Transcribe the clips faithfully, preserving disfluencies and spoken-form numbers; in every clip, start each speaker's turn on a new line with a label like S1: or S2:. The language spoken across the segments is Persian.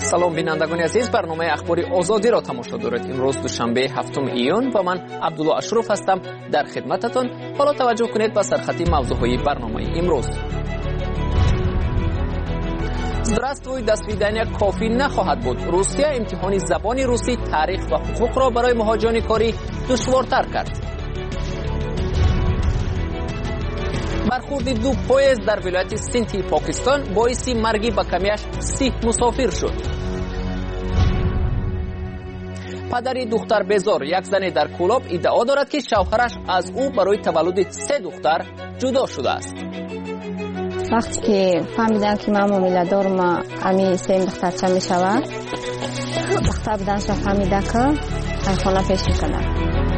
S1: سلام بینندگان عزیز، برنامه اخباری آزادی را تماشا دارید. امروز دوشنبه هفتم ایون و من عبدالله اشرف هستم در خدمتتان. حالا توجه کنید به سرخطی موضوعهای برنامه امروز. Здравствуй, до свидания کافی نخواهد بود. روسیه امتحان زبان روسی، تاریخ و حقوق را برای مهاجران کاری دشوارتر کرد. برخورد دو پویزد در ولایت سینتی پاکستان باعث مرگ به کمیش سی مسافر شد. پدر دختر بزار، یک زن در کولاب، ادعا دارد که شوهرش از او برای تولد سه دختر جدا شده است.
S2: وقتی که فهمیدم که من معامله دارم امی سه دخترچه می شود، دختر بودنش فهمیده که خانه پیش میکنم.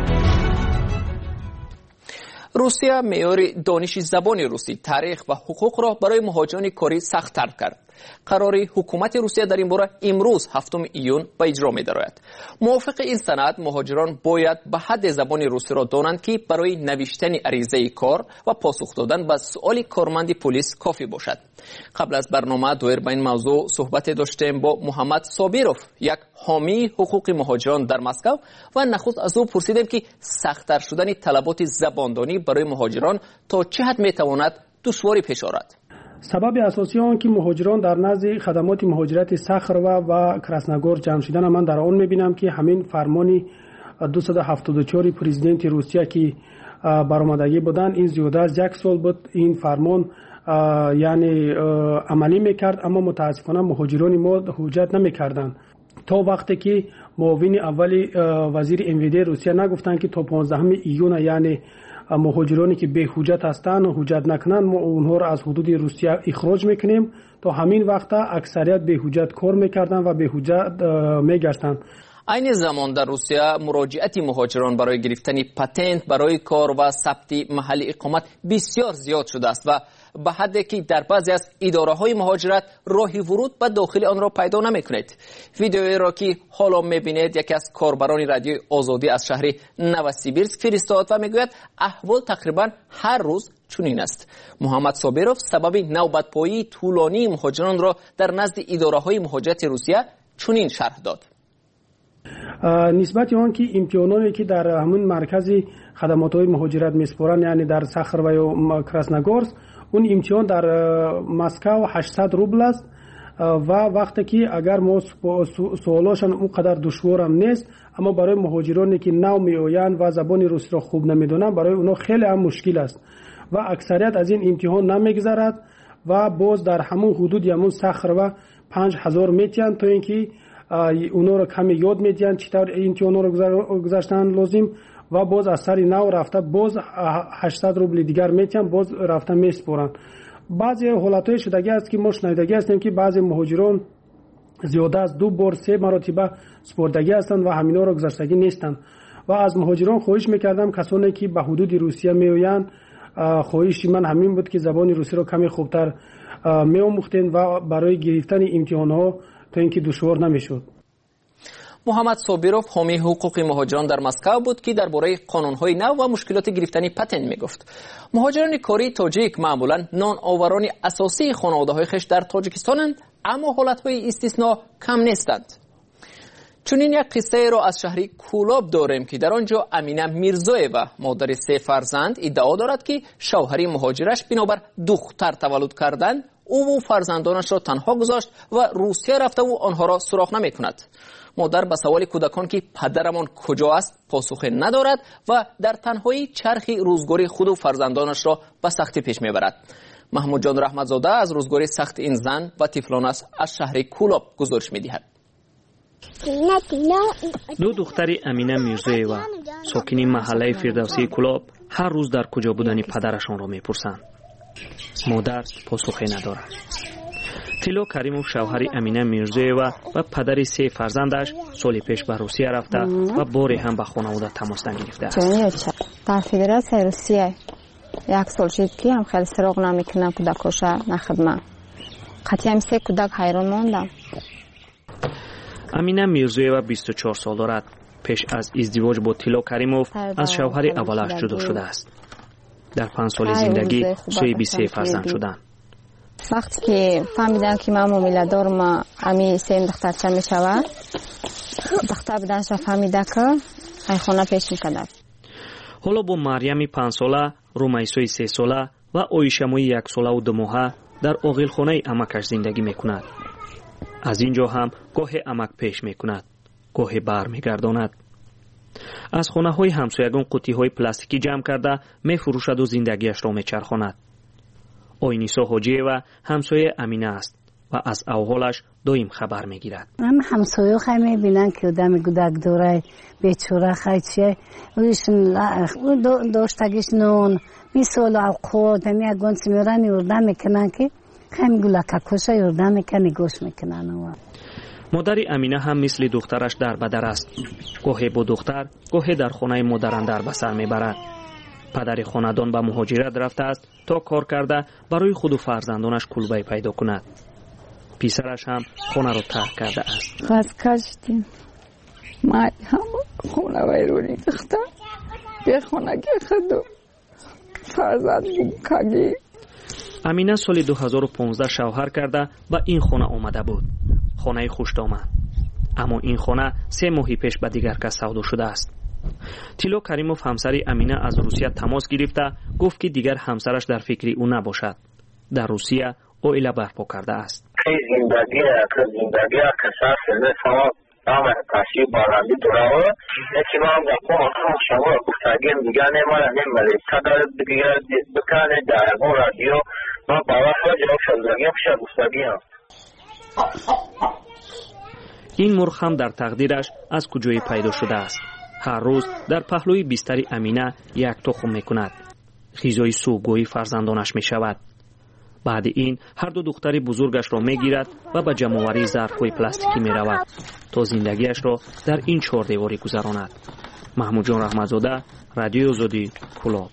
S1: روسیه معیار دانش زبان روسی، تاریخ و حقوق را برای مهاجران کاری سخت‌تر کرد. قرار حکومت روسیه در این باره امروز هفتم ایون به اجرا می‌دارد. موافق این سند، مهاجران باید به حد زبان روسی را دانند که برای نوشتن عریضه کار و پاسخ دادن به سؤال کارمند پلیس کافی باشد. قبل از برنامه دویر به این موضوع صحبت داشتیم با محمد صابیروف، یک حامی حقوق مهاجران در مسکو، و نخست از او پرسیدیم که سخت‌تر شدن طلبات زباندانی برای مهاجران تا چه حد می‌تواند دشواری پیش آورد.
S3: سبب اساسی آن که مهاجران در نزد خدمات مهاجرت ساخروا و کراسنگور جمع شدن، من در آن می‌بینم که همین فرمانی دویست و هفتاد و چهار پرزیدنت روسیه که برآمدگی بودن، این زیاده از یک سال بود این فرمان یعنی عملی میکرد، اما متاسفانه مهاجران ما حجت نمیکردند تا وقتی که معاون اولی وزیر امویدی روسیه نگفتن که تا پانزدهم ایون یعنی مهاجرانی که به حجت هستند و حجت نکنن ما اونها را از حدود روسیه اخراج میکنیم. تا همین وقت اکثریت به حجت کار میکردن و به حجت میگشتن.
S1: این زمان در روسیه مراجعت مهاجران برای گرفتن پتنت برای کار و ثبت محل اقامت بسیار زیاد شده است و به حدی که در بعضی از اداره های مهاجرت راهی ورود به داخل آن را پیدا نمی کنید. ویدیویی را که حالا می بینید یکی از کاربران رادیوی آزادی از شهر نوسیبیرسک فرستاد و می گوید احوال تقریبا هر روز چنین است. محمد صابیروف سبب نوبت‌پایی طولانی مهاجران را در نزد اداره های مهاجرت روسیه چنین شرح داد.
S3: نسبت آن که امتحاناتی که در همون مرکز خدمات های مهاجرت میسپارن یعنی در ساخر و کراسنگورسک، اون امتحان در مسکو هشتصد روبل است و وقتی که اگر ما سوالاشان اونقدر دشوار هم نیست، اما برای مهاجرانی که نو میآیند و زبان روسی را خوب نمیدونن برای اونا خیلی هم مشکل است و اکثریت از این امتحان نمیگذرد و باز در همون حدود همون ساخر و پنج هزار میتین تا اینکه اونا رو کمی یاد میدین چطور امتحان رو گذاشتن لازم و باز از سر نو رفته باز هشتصد روبل دیگر میتین باز رفته میسپارن. بعضی حالتهای شدگی است که ما شنیدگی هستیم که بعضی مهاجران زیاده از دو بار سه مرتبه سپردگی هستند و همینا رو گذاشتگی نیستند و از مهاجران خواهش میکردم کسانی که به حدود روسیه میآیند، خواهش من همین بود که زبان روسی رو کمی خوبتر میآموختین و برای گرفتن امتحان ها تا اینکه دشوار نمیشد.
S1: محمد صابیروف حامی حقوق مهاجران در مسکو بود که درباره قانون‌های نو و مشکلات گرفتن پتنت میگفت. مهاجران کاری تاجیک معمولاً نان آوران اساسی خانواده‌های خویش در تاجیکستانند، اما حالت‌های استثنا کم نیستند. چنین یک قصه را از شهر کولاب داریم که در آنجا امینه میرزایوا، مادر سه فرزند، ادعا دارد که شوهر مهاجرش بنابر دختر تولد کردن او و فرزندانش را تنها گذاشت و روسیه رفته و آنها را سراغ نمی کند. مادر به سوال کودکان که پدرمان کجا است پاسخ ندارد و در تنهایی چرخ روزگاری خود و فرزندانش را به سختی پیش میبرد. محمود جان رحمتزاده از روزگاری سخت این زن و طفلانش از شهر کولاب گزارش میدهد.
S4: دو دختر امینه میرزایوا ساکن محله فردوسی کولاب هر روز در کجا بودن پدرشان را میپرسند. مادر پاسخی ندارد. تیلو کریموف شوهر امینه میرزایوا و پدر سه فرزندش سال پیش به روسیه رفته و باری هم به خانواده تماس نگرفته است.
S2: در فدراسیون روسیه یک سال شد که هم خیلی سراغ نمیکنه کودکاش نخدمه. قطعا سه کودک حیران ماندم.
S4: امینه میرزایوا بیست و چهار سال دارد. پیش از ازدواج با تیلو کریموف از شوهر اولش جدا شده است. در پنج سال زندگی صاحب سه فرزند شدند.
S2: وقتی که فهمیدم که من میلادارم امی سیم دخترچه میشود دختر بدنش فهمیده که ای خونه پیش میکند.
S4: حالا با مریم پنج ساله، رومیسوی سه ساله و اویشموی یک ساله و دو ماهه در اغیلخانه امکش زندگی میکند. از اینجا هم گاهی امک پیش میکند، گاهی بر میگرداند. از خانه های همسایگان قوطی های پلاستیکی جمع کرده میفروشد و زندگیش را میچرخاند. آینیسا حاجی و همسایه امینه است و از احوالش دائم خبر میگیرد.
S5: من همسایه خیلی میبینن که آدم گودک دوره بیچاره خیلی ویشون داشتگیش نون میسول اوقات همی اگون سمیرن یردن میکنن که خیلی گولکه کشه یردن میکنن گوش میکنن.
S4: مادر امینه هم مثل دخترش در بدر است. گاهی با دختر، گاهی در خانه مادران در بسر میبرد. پدر خاندان به مهاجرت رفته است تا کار کرده برای خود و فرزندانش کلبه پیدا کند. پسرش هم خانه را ترک کرده است.
S6: خواست کشتیم ما هم خانه ویرونی تخته به خانه که خودو فرزند کگی.
S4: امینه سال دو هزار و پانزده شوهر کرده و این خانه آمده بود. خانه خوش‌دامن. اما این خانه سه ماهی پیش به دیگر کس سودا شده است. تیلو کریموف همسری امینه از روسیه تماس گرفته گفت که دیگر همسرش در فکری او نباشد. در روسیه عائله برپا کرده است.
S7: زندگی که زندگی که سر شما نام کاشی بارامی دراوه یکی ما هم دکو شما گفتگیم دیگر نماره نماره صدر دیگر بکنه در اون رادیو ما باور ها جواب شدگیم شد گفتگیم.
S4: این مرغ هم در تقدیرش از کجای پیدا شده است. هر روز در پهلوی بستر امینه یک تخم میکند. غذای صبحگاهی فرزندانش میشود. بعد این هر دو دختر بزرگش را میگیرد و به جمع‌آوری ظرف‌های پلاستیکی میرود تا زندگیش را در این چهار دیواری گذراند. محمود جان رحمتزاده، رادیو آزادی، کلاب.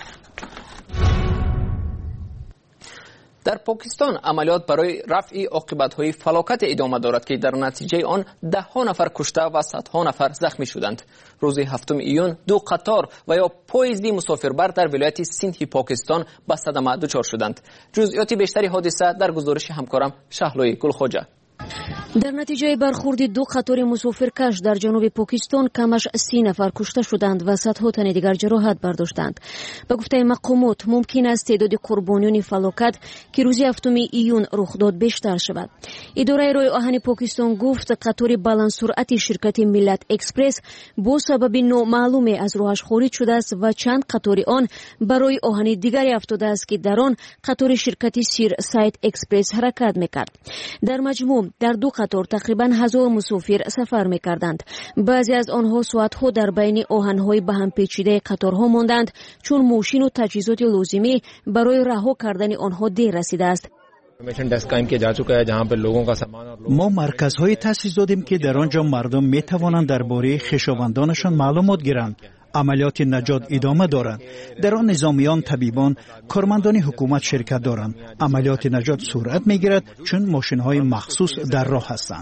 S1: در پاکستان عملیات برای رفع عاقبت‌های فلاکت ادامه دارد که در نتیجه آن ده ها نفر کشته و صدها نفر زخمی شدند. روز هفتم ایون دو قطار و یا پویزدی مسافربر در ولایت سندھ پاکستان به صدمه دچار شدند. جزئیات بیشتری حادثه در گزارش همکارم شهلوی گلخوجه.
S8: در نتیجه برخورد دو قطار مسافرکش در جنوب پاکستان کمش سی نفر کشته شدند و صدها تن دیگر جراحت برداشتند. به گفته مقامات ممکن است تعداد قربانیان فلاکت که روز هفتم ایون رخ داد بیشتر شود. اداره راه آهن پاکستان گفت قطار بلند سرعت شرکت ملت اکسپرس با سبب نامعلوم از راهش خارج شده است و چند قطار آن برای آهن دیگری افتاده است که در آن قطار شرکت سیر سایت اکسپرس حرکت میکرد. در مجموع در دو قطار تقریبا هزار مسافر سفر می‌کردند. بعضی از آنها ساعت‌ها در بین آهن‌های به هم پیچیده قطارها ماندند چون ماشین و تجهیزات لازمی برای رها کردن آنها دیر رسیده است.
S9: ما مرکزهای تأسیس دادیم که در آنجا مردم می‌توانند درباره خویشاوندانشان معلومات گیرند. عملیات نجات ادامه دارند. در آن نظامیان، طبیبان، کارمندان حکومت شرکت دارند. عملیات نجات سرعت میگیرد چون ماشین‌های مخصوص در راه هستند.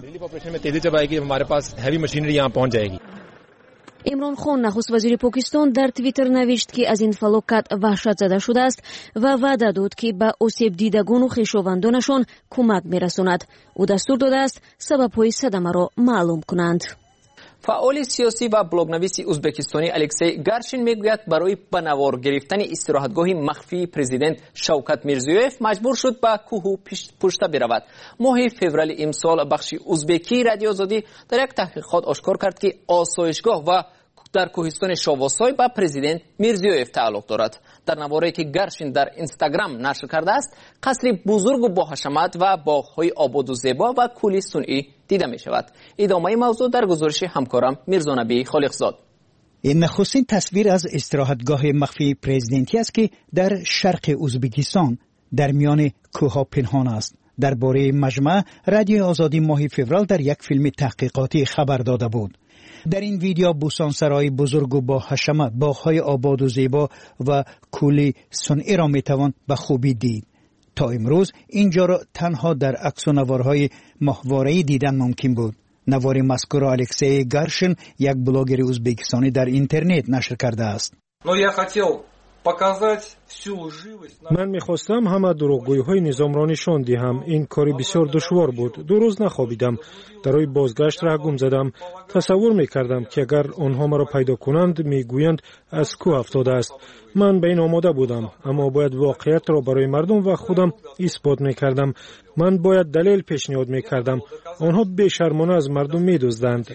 S8: عمران خان نخست وزیر پاکستان در توییتر نوشت که از این فلاکت وحشت زده شده است و وعده داد که به آسیب دیدگان و خویشاوندانشان کمک می‌رساند. او دستور داده است سبب‌های صدمه را معلوم کنند.
S1: فعال سیاسی و بلاگنویس ازبکستانی الکسی گارشین میگوید برای به نوار گرفتن استراحتگاه مخفی پرزیدنت شوکت میرزیویف مجبور شد به کوه پشته برود. ماه فوریه امسال بخش ازبکی رادیو آزادی در یک تحقیقات آشکار کرد که آسایشگاه و در کوهستان شاواسای به پرزیدنت میرزیویف تعلق دارد. در نواری که گارشین در اینستاگرام نشر کرده است، قصری بزرگ و با حشمت و باغ‌های آباد و زیبا و کولی صنعی دیده می شود. ادامه موضوع در گزارش همکارم میرزا نبی خالقزاد.
S9: این نخستین تصویر از استراحتگاه مخفی پرزیدنتی است که در شرق ازبکستان در میان کوه‌ها پنهان است. درباره مجمع رادیو آزادی ماه فوریه در یک فیلم تحقیقاتی خبر داده بود. در این ویدیو بوستانسرای بزرگ و با حشمت، باغ‌های آباد و زیبا و کولی صنعی را میتوان به خوبی دید. تا امروز اینجا را تنها در عکس و نوارهای ماهواره‌ای دیدن ممکن بود. نوار مذکور را الکسی گارشین، یک بلاگر ازبکستانی، در اینترنت نشر کرده است.
S10: Ну я хотел من میخواستم همه دروغگویی های نظام را نشان دهم. این کاری بسیار دشوار بود. دو روز نخوابیدم. در روی بازگشت را گم زدم. تصور میکردم که اگر آنها مرا پیدا کنند میگویند از کوه افتاده است. من به این آماده بودم، اما باید واقعیت را برای مردم و خودم اثبات میکردم. من باید دلیل پیشنهاد میکردم. آنها بی‌شرمانه از مردم میدزدند.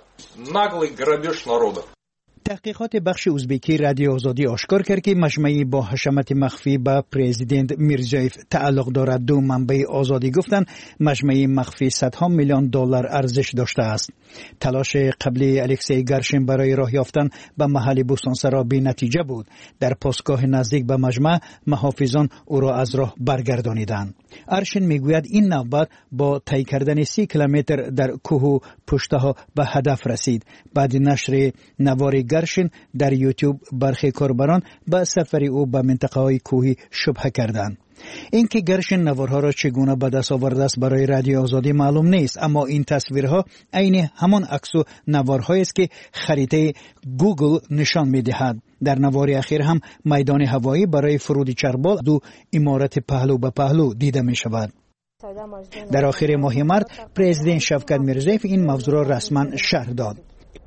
S9: تحقیقات بخش ازبکی رادیو آزادی آشکار کرد که مجمعی با حشمت مخفی به پرزیدنت میرزایف تعلق دارد. دو منبع آزادی گفتند مجمعی مخفی صدها میلیون دلار ارزش داشته است. تلاش قبلی الکسی گرشین برای راه یافتن به محل بوستانسرا بی نتیجه بود. در پاسگاه نزدیک به مجمع محافظان او را از راه برگردانیدند. ارشین میگوید این نوبت با طی کردن سی کیلومتر در کوه و پشته ها به هدف رسید. بعد نشر نوار گرشین در یوتیوب برخی کاربران به سفر او به منطقه های کوهی شبهه کردند. اینکه گرشین نوارها را چگونه به دست آورده است برای رادیو آزادی معلوم نیست، اما این تصویرها عین همان عکس و نوارهایی است که خریطه گوگل نشان می‌دهد. در نوار اخیر هم میدان هوایی برای فرود چربال دو عمارت پهلو به پهلو دیده می شود. در آخر ماه مارس پرزیدنت شفقت میرزایف این موضوع را رسما شرح داد.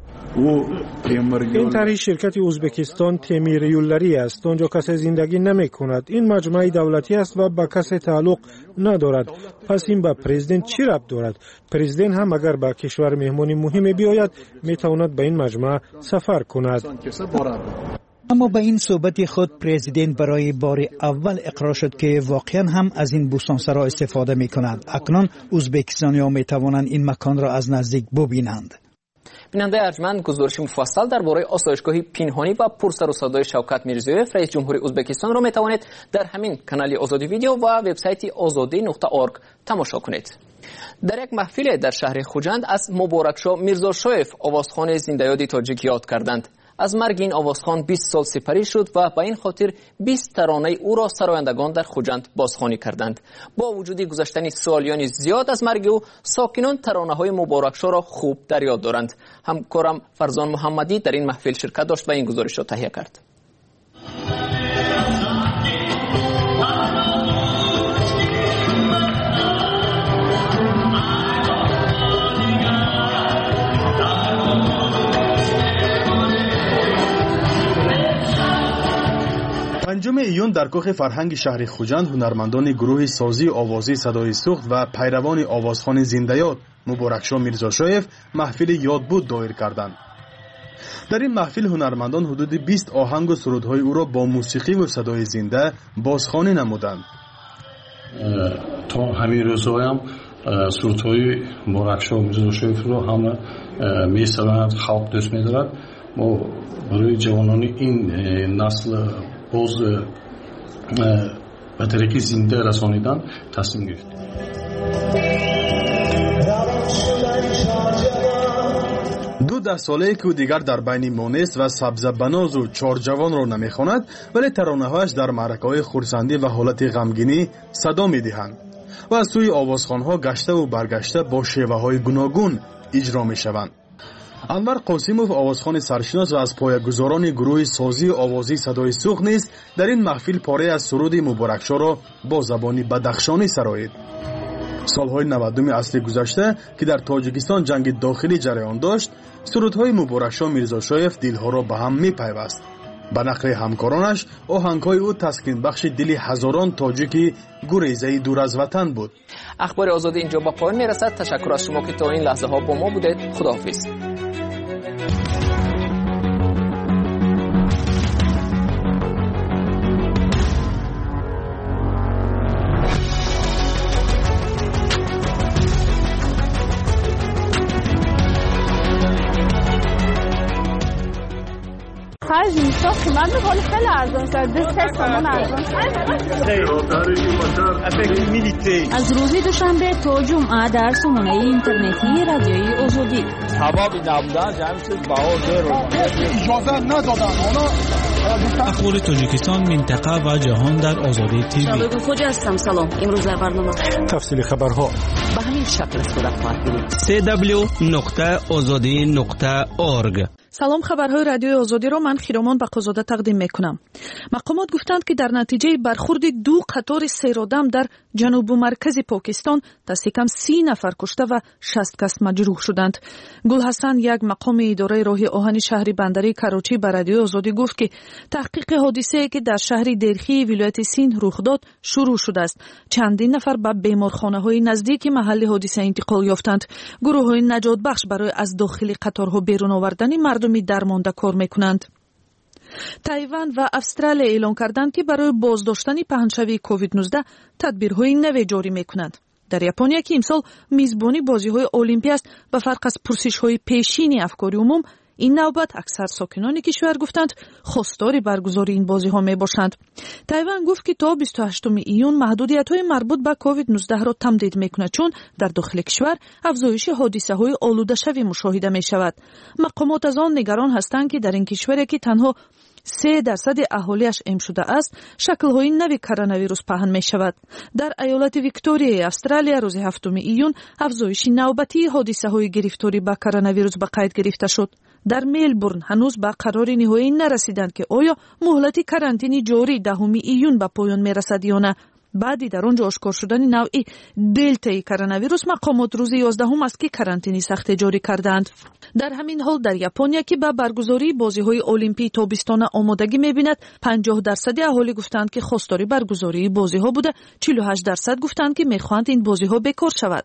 S10: این طرح شرکت ازبکستان تیمیر یولری است. آنجا کسی زندگی نمی کند. این مجمع دولتی است و به کسی تعلق ندارد. پس این به پرزیدنت چی ربط دارد؟ پرزیدنت هم اگر به کشور مهمانی مهمی بیاید می تواند به این مجمع سفر کند.
S9: اما به این صحبت خود پرزیدنت برای بار اول اقرار شد که واقعا هم از این بوستانسرا استفاده می کند. اکنون ازبکستانی‌ها می توانند این مکان را از نزدیک ببینند.
S1: بیننده ارجمند، گزارش مفصل درباره آسایشگاه پنهانی و پرسر و صدای شوکت میرزایف رئیس جمهوری ازبکستان را می توانید در همین کانال آزادی ویدیو و وبسایت آزادی نقطه اورگ تماشا کنید. در یک محفل در شهر خوجند از مبارکشاه میرزاشایف آوازخوان زنده‌یاد تاجیک یاد کردند. از مرگ این آوازخوان بیست سال سپری شد و به این خاطر بیست ترانه او را سرایندگان در خوجند بازخوانی کردند. با وجود گذشتن سالیان زیاد از مرگ او، ساکنان ترانه‌های مبارکشاه را خوب در یاد دارند. همکارم فرزان محمدی در این محفل شرکت داشت و این گزارش را تهیه کرد.
S11: پنجم ایون در کاخ فرهنگ شهر خوجند هنرمندان گروه سازی آوازی صدای سوخت و پیروان آوازخوان زنده‌یاد مبارکشاه میرزاشایف محفل یادبود دایر کردند. در این محفل هنرمندان حدود بیست آهنگ و سرودهای او را با موسیقی و صدای زنده بازخوانی نمودند.
S12: تا همین روزها هم سرودهای مبارکشاه میرزاشایف را هم می‌شنوند، خلق دوست می‌دارد. ما برای جوانان این نسل باز به طریق زنده رسانیدن تصمیم گرفتیم.
S11: دو ده ساله که دیگر در بین مونس و سبزه بناز و چهار جوان را نمیخواند، ولی ترانه‌هایش در معرکه‌های خرسندی و حالت غمگینی صدا می‌دهند و از سوی آوازخوان‌ها گشته و برگشته با شیوه‌های گوناگون اجرا می‌شوند. انور قاسموف آوازخوان سرشناس و از پایه‌گذاران گروه سازی آوازی صدای سوخت نیز در این محفل پاره از سرود مبارکشاه را با زبانی بدخشانی سرایید. سالهای نود اصل گذشته که در تاجیکستان جنگ داخلی جریان داشت، سرودهای مبارکشاه میرزاشایف دلها را به هم می‌پیوست. به نقل همکارانش آهنگ‌های او تسکین بخش دل هزاران تاجیکی گریزه دور از وطن بود.
S1: اخبار آزادی اینجا به پایان میرسد. تشکر از شما که تا این لحظه ها با ما بودید. خداحافظ.
S13: خرج میشه قیمت به قول خیلی ارزان شد. دست سامان ارزان شد.
S8: از روز دوشنبه تا جمعه در سامانه اینترنتی رادیوی آزادی.
S14: هوا بی نبودن جمع شد بهار رو
S15: اجازه ندادن.
S16: اخبار تاجیکستان، منطقه و جهان در آزادی تیوی.
S8: شبکه خوج هستم. سلام. امروز در برنامه
S10: تفصیل خبرها
S1: به همین شکل صورت خواهد گرفت.
S16: سی دبلیو نقطه آزادی نقطه اورگ
S17: салом, хабарҳои радиои озодиро ман хиромон бақозода тақдим мекунам. мақомот гуфтанд ки дар натиҷаи бархурди ду қатори серодам дар ҷанубу маркази покистон дасти кам си нафар кушта ва шаст кас маҷрӯҳ шуданд. Гулҳасан, як мақоми идораи роҳи оҳани шаҳри бандарии Карочӣ ба радиои озодӣ гуфт ки таҳқиқи ҳодисае ки дар шаҳри Дерхии вилояти Синд рух дод шурӯъ шудааст. Чандин нафар ба беморхонаҳои наздики маҳалли ҳодиса интиқол ёфтанд. гурӯҳҳои наҷотбахш барои аз дохили қаторҳо берун овардани мардуми дармонда кор мекунанд. Тайван ва Австралия эълон карданд ки барои боздоштани паҳншавии ковид нуздаҳ тадбирҳои наве ҷорӣ мекунанд. дар Япония ки имсол мизбони бозиҳои олимпия аст, ба фарқ аз пурсишҳои пешини афкори умум, ин навбат аксар сокинони кишвар гуфтанд хостори баргузории ин бозиҳо мебошанд. Тайван гуфт ки то бисту ҳаштуми июн маҳдудиятҳои марбут ба ковид нуздаҳро тамдид мекунад, чун дар дохили кишвар афзоиши ҳодисаҳои олудашавӣ мушоҳида мешавад. мақомот аз он нигарон ҳастанд ки дар ин кишваре ки танҳо се дарсади аҳолиаш эм шуда аст, шаклҳои нави коронавирус паҳн мешавад. Дар аёлати Викторияи Австралия рӯзи ҳафтуми июн афзоиши навбатии ҳодисаҳои гирифторӣ ба коронавирус ба қайд гирифта шуд. дар Мелбурн ҳанӯз ба қарори ниҳоӣ нарасиданд ки оё муҳлати карантини ҷорӣ даҳуми июн ба поён мерасад ё на. баъди дар он ҷо ошкор шудани навъи делтаи коронавирус, мақомот рӯзи ёздаҳум аст ки карантини сахте ҷорӣ карданд. дар ҳамин ҳол дар Япония ки ба баргузории бозиҳои олимпии тобистона омодагӣ мебинад, панҷоҳ дарсади аҳолӣ гуфтанд ки хостори баргузории бозиҳо буда, чилу ҳашт дарсад гуфтанд ки мехоҳанд ин бозиҳо бекор шавад.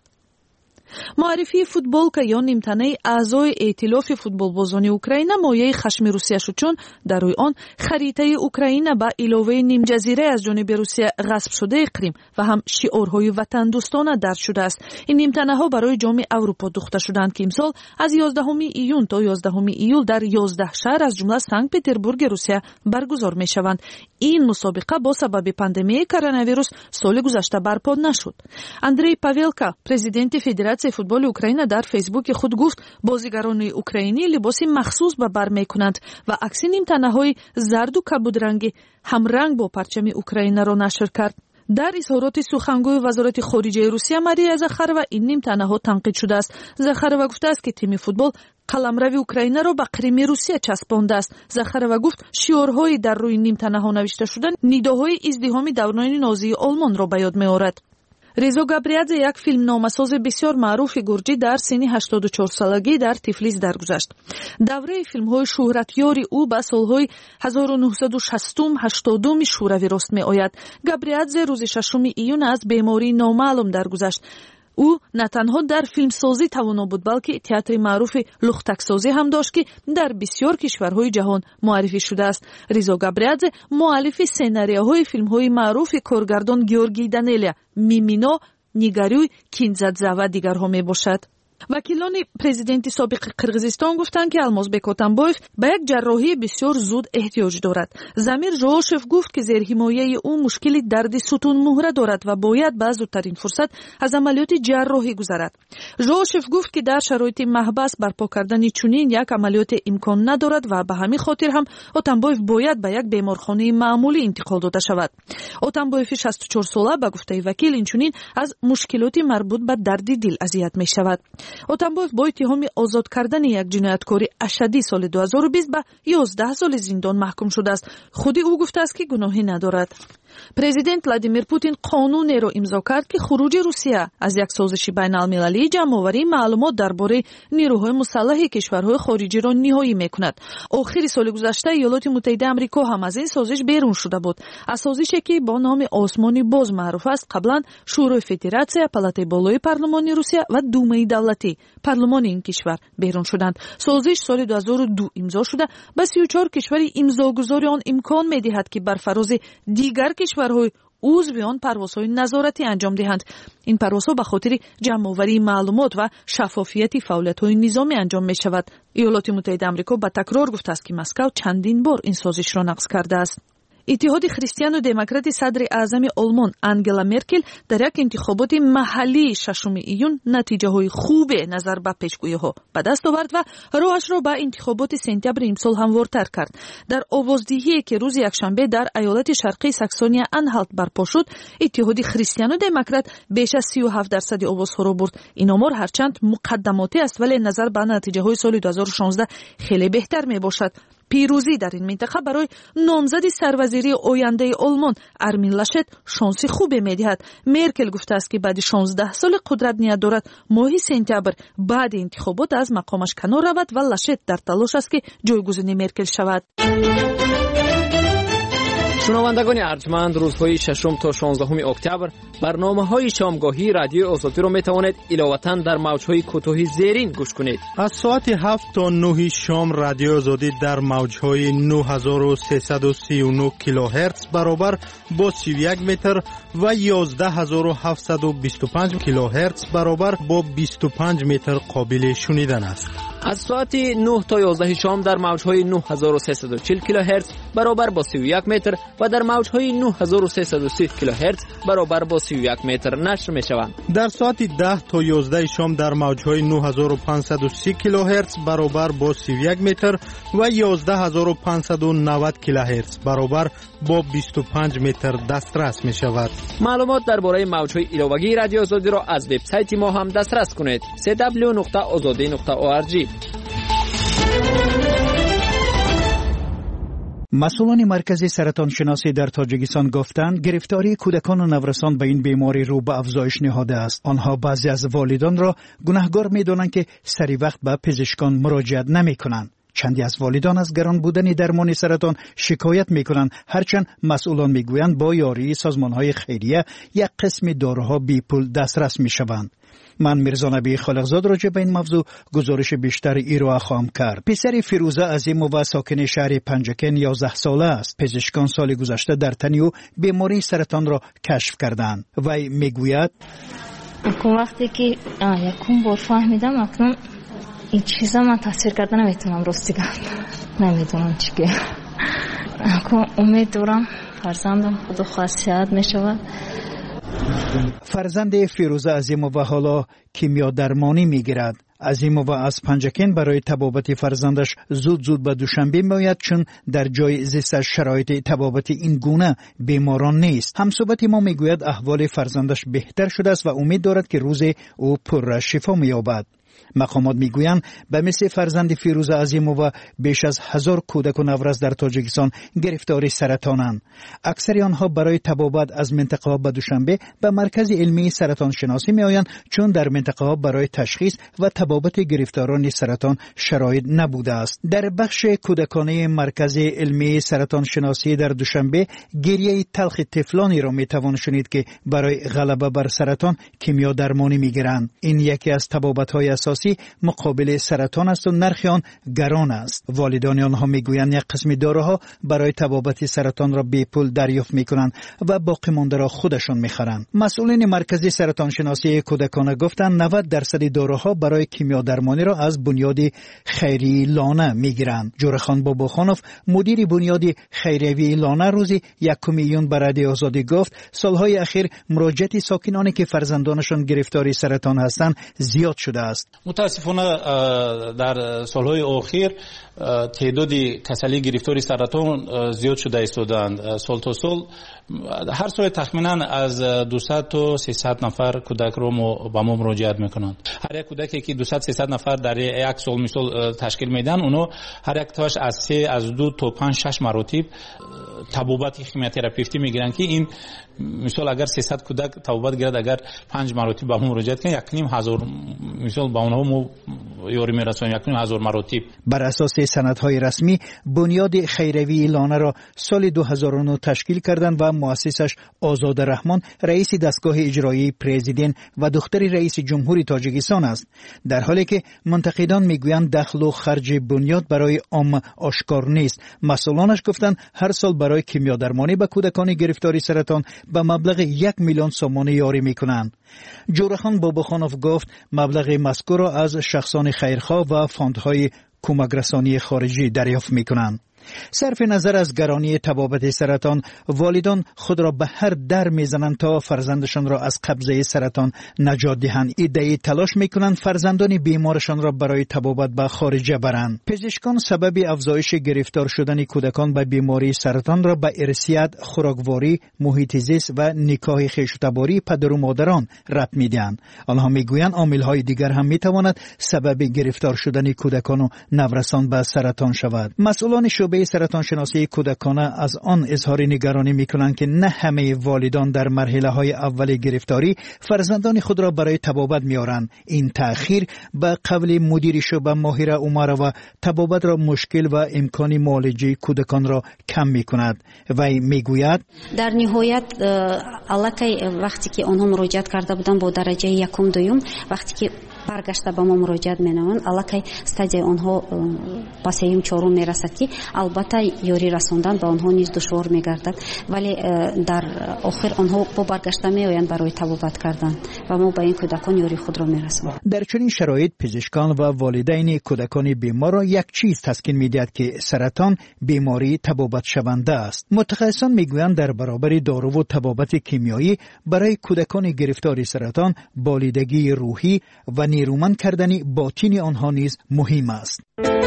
S17: муаррифии футболка ё нимтанаи аъзои эътилофи футболбозони Украина мояи хашми Русия шуд, чун дар рӯи он харитаи Украина ба иловаи нимҷазира аз ҷониби Русия ғасб шудаи Крим ва ҳам шиорҳои ватандӯстона дард шудааст. ин нимтанаҳо барои ҷоми Аврупо духта шуданд ки имсол аз ёздаҳуми июн то ёздаҳуми июл дар ёздаҳ шаҳр аз ҷумла Санкт-Петербурги Русия баргузор мешаванд. ин мусобиқа бо сабаби пандемияи коронавирус соли гузашта барпо нашуд. Андрей Павелка, президенти Федератсияи футболи Украина, дар фейсбуки худ гуфт бозигарони украинӣ либоси махсус ба бар мекунанд ва акси нимтанаҳои зарду кабудранги ҳамранг бо парчами Украинаро нашр кард. дар изҳороти сухангӯи вазорати хориҷаи Русия Мария Захарова ин нимтанаҳо танқид шудааст. Захарова гуфтааст ки тими футбол қаламрави Украинаро ба Крими Русия часпондааст. Захарова гуфт шиорҳои дар рӯи нимтанаҳо навишта шуда нидоҳои издиҳоми даврони нозии Олмонро ба ёд меорад. Резо Габриадзе, як филмномасози бисёр маъруфи гурҷӣ, дар синни ҳаштоду чорсалагӣ дар Тифлис даргузашт. давраи филмҳои шӯҳратёри ӯ ба солҳои ҳазору нуҳсаду шастум ҳаштодуми шӯравӣ рост меояд. Габриадзе рӯзи шашуми июн аз бемории номаълум даргузашт. ӯ на танҳо дар филмсозӣ тавоно буд, балки театри маъруфи лухтаксозӣ ҳам дошт, ки дар бисёр кишварҳои ҷаҳон муаррифӣ шудааст. Ризо Габриадзе муаллифи сценарияҳои филмҳои маъруфи коргардон Георгий Данелия, Мимино, Нигарюй, Киндзадзе ва дигарҳо мебошад. вакилони президенти собиқи Қирғизистон гуфтанд ки Алмозбек Отамбоев ба як ҷарроҳии бисёр зуд эҳтиёҷ дорад. Замир Жоошев гуфт ки зерҳимояи ӯ мушкили дарди сутунмуҳра дорад ва бояд ба зудтарин фурсат аз амалиёти ҷарроҳӣ гузарад. Жоошев гуфт ки дар шароити маҳбас барпо кардани чунин як амалиёте имкон надорад ва ба ҳамин хотир ҳам Отамбоев бояд ба як беморхонаи маъмулӣ интиқол дода шавад. Отамбоеви шасту чорсола ба гуфтаи вакил инчунин аз мушкилоти марбут ба дарди дил азият мешавад. Отамбоев бо иттиҳоми озод кардани як ҷинояткори ашадӣ соли ду ҳазору бист ба ёздаҳ соли зиндон маҳкум шудааст. худи ӯ гуфтааст ки гуноҳӣ надорад. президент Владимир Путин қонунеро имзо кард ки хуруҷи Русия аз як созиши байналмилалии ҷамъоварии маълумот дар бораи нирӯҳои мусаллаҳи кишварҳои хориҷиро ниҳоӣ мекунад. охири соли гузашта Иёлоти Муттаҳидаи Амрико ҳам аз ин созиш берун шуда буд. аз созише ки бо номи осмони боз маъруф аст, қаблан шӯрои федератсия, палатаи болои парлумони Русия ва думаи давлатӣ, парлумони ин кишвар берун шуданд. созиш соли ду ҳазору ду имзо шуда ба си ю чор кишвари имзогузори он имкон медиҳад ки бар фарози дигар кишварҳои узви он парвозҳои назоратӣ анҷом диҳанд. ин парвозҳо ба хотири ҷамъоварии маълумот ва шаффофияти фаъолиятҳои низомӣ анҷом мешавад. иёлоти муттаҳидаи амрико ба такрор гуфтааст ки Москав чандин бор ин созишро нақз кардааст. اتحاد خریستیان و دموکرات صدر اعظم آلمان انگلا مرکل در یک انتخابات محلی ششم ایون نتیجه های خوب نظر به پیشگویی ها به دست آورد و راهش را به انتخابات سپتامبر امسال هموارتر کرد. در آوازدهی که روز یکشنبه در ایالت شرقی ساکسونیا انهالت برپا شد، اتحاد خریستیان و دموکرات بیش از سی و هفت درصد آوازها را برد. این آمار هرچند مقدماتی است ولی نظر به نتیجه های سال دو هزار و شانزده خیلی بهتر می باشد. پیروزی در این منطقه برای نامزد سروزیری آینده آلمان ارمین لاشت شانس خوبی می‌دهد. مرکل گفته است که بعد شانزده سال قدرت نیت دارد ماه سپتامبر بعد انتخابات از مقامش کنار رود و لاشت در تلاش است که جایگزین مرکل شود.
S1: شنوندگان ارجمند، روزهای ششم تا شانزدهم اکتبر برنامه‌های شامگاهی رادیو آزادی را می‌توانید علاوه‌اً در موج‌های کوتاه زیرین گوش کنید.
S18: از ساعت هفت تا نه شام رادیو آزادی در موج‌های نه هزار و سیصد و سی و نه کیلوهرتز برابر با سی و یک متر و یازده هزار و هفتصد و بیست و پنج کیلوهرتز برابر با بیست و پنج متر قابل شنیدن است.
S1: از ساعت نه تا یازده شام در موج‌های نه هزار و سیصد و چهل کیلوهرتز برابر با سی و یک متر و در موج‌های نه هزار و سیصد و سی کیلوهرتز برابر با سی و یک متر نشر می‌شوند.
S18: در ساعت ده تا یازده شام در موج‌های نه هزار و پانصد و سی کیلوهرتز برابر با سی و یک متر و یازده هزار و پانصد و نود کیلوهرتز برابر با بیست و پنج متر دسترس می‌شود.
S1: معلومات درباره موج‌های ایلوگی رادیو آزادی را از وبسایت ما هم دسترس کنید: دبلیو دبلیو دبلیو نقطه آزادی نقطه او آر جی.
S9: مسئولان مرکز سرطان شناسی در تاجیکستان گفتند گرفتاری کودکان و نورسان به این بیماری رو به افزایش نهاده است. آنها بعضی از والدان را گناهکار می‌دانند که سری وقت به پزشکان مراجعت نمی‌کنند. چندی از والدان از گران بودن درمان سرطان شکایت می‌کنند، هرچند مسئولان می‌گویند با یاری سازمان‌های خیریه یک قسم داروها بی پول دسترس می‌شوند. من میرزا نبی خالقزاد راجع به این موضوع گزارش بیشتر ارائه خواهم کرد. پسر فیروزه عظیمووا ساکن شهر پنجکن یازده ساله است. پزشکان سال گذشته در تن او بیماری سرطان را کشف کردند. وی میگوید
S2: اون وقتی که یکم بار فهمیدم اکنون این چیزا من تصویر کردن نمیتونم راستی نمیدونم چیه. اکنون امید دارم فرزندم خدا خاصیت میشود.
S9: فرزند فیروزه عظیمووا حالا کیمیا درمانی میگیرد. عظیمووا از پنجکن برای طبابت فرزندش زود زود به دوشنبه میآید، چون در جای زیستش شرایط طبابت این گونه بیماران نیست. همصحبت ما میگوید احوال فرزندش بهتر شده است و امید دارد که روز او پر شفا مییابد. مقامات میگویند به مثل فرزند فیروزه عظیمووا بیش از هزار کودک و نورس در تاجیکستان گرفتار سرطانند. اکثر آنها برای طبابت از منطقه ها به دوشنبه به مرکز علمی سرطان شناسی میآیند، چون در منطقه ها برای تشخیص و طبابت گرفتاران سرطان شرایط نبوده است. در بخش کودکانه مرکز علمی سرطان شناسی در دوشنبه گریه تلخ طفلانی را میتوان شنید که برای غلبه بر سرطان کیمیا درمانی میگیرند. این یکی از طبابت های اساسی مقابل سرطان است و نرخ آن گران است. والدان آنها میگویند یک قسم داروها برای طبابت سرطان را بی پول دریافت میکنند و باقی مانده را خودشان میخرند. مسئولین مرکز سرطان شناسی کودکان گفتند نود درصد داروها برای کیمیا درمانی را از بنیاد خیری لانه میگیرند. جورخان باباخانوف مدیر بنیاد خیریوی لانه روزی یکم ایون به رادیو آزادی گفت سالهای اخیر مراجعت ساکنانی که فرزندانشان گرفتار سرطان هستند زیاد شده است.
S19: متاسفانه در سالهای اخیر تعداد کسانی گرفتار سرطان زیاد شده ایستادند. سال تا سال هر سال تخمینا از دویست تا سیصد نفر کودک رو با ما مراجعت میکنند. هر یک کودکی که دویست تا سیصد نفر در یک سال مثال تشکیل میدن، اونو هر یک تاش از سه از دو تا پنج شش مراتب طبابت کیموتراپی میگیرن که این مثال اگر سیصد کودک طبابت گیرد، اگر پنج مراتب با ما مراجعت کنه یک نیم هزار مثال با اونها مو یاری میرسونیم، یک نیم هزار مراتب.
S9: بر اساس سندهای رسمی بنیاد خیریوی لانه را سال دو هزار و نه تشکیل کردند و مؤسسش آزاد رحمان رئیس دستگاه اجرایی پرزیدنت و دختر رئیس جمهوری تاجیکستان است، در حالی که منتقدان میگویند دخل و خرج بنیاد برای عام آشکار نیست. مسئولانش گفتند هر سال برای کیمیا درمانی به کودکان گرفتار سرطان به مبلغ یک میلیون سومانی یاری میکنند. جورخان باباخانوف گفت مبلغ مذکور را از شخصان خیرخواه و فاندهای کمک رسانی خارجی دریافت میکنند. صرف نظر از گرانی تبابت سرطان، والدان خود را به هر در میزنند تا فرزندشان را از قبضه سرطان نجات دهند. ایده تلاش میکنند فرزندان بیمارشان را برای تبابت به خارج برند. پزشکان سبب افزایش گرفتار شدن کودکان به بیماری سرطان را به ارثیت، خوراکواری، محیط زیست و نکاح خویشتباری پدر و مادران ربط میدهند. آنها میگویند عامل‌های دیگر هم میتواند سبب گرفتار شدن کودکان و نورسان به سرطان شود. مسئولان شعبه سرطان شناسی کودکانه از آن اظهار نگرانی میکنند که نه همه والدان در مرحله های اول گرفتاری فرزندان خود را برای تبابت میارند. این تأخیر به قول مدیر شعبه ماهره عمرova تبابت را مشکل و امکان معالجه کودکان را کم میکند. وی میگوید
S8: در نهایت الکی وقتی که آنها مراجعت کرده بودند با درجه یکم دوم، وقتی که برگشته به ما مراجعت می‌نمایند، الکی استادیای آنها به سوم چهارم میرسد که البته یاری رساندن به آنها نیز دشوار میگردد، ولی در آخر آنها با برگشته میآیند برای تبابت کردن و ما به این کودکان یاری خود را میرسانیم.
S9: در چنین شرایط پزشکان و والدین کودکان بیمار را یک چیز تسکین میدهد که سرطان بیماری تبابت شونده است. متخصصان میگویند در برابر دارو و تبابت کیمیایی برای کودکان گرفتار سرطان بالیدگی روحی و نیرومند کردن باطنی آنها نیز مهم است.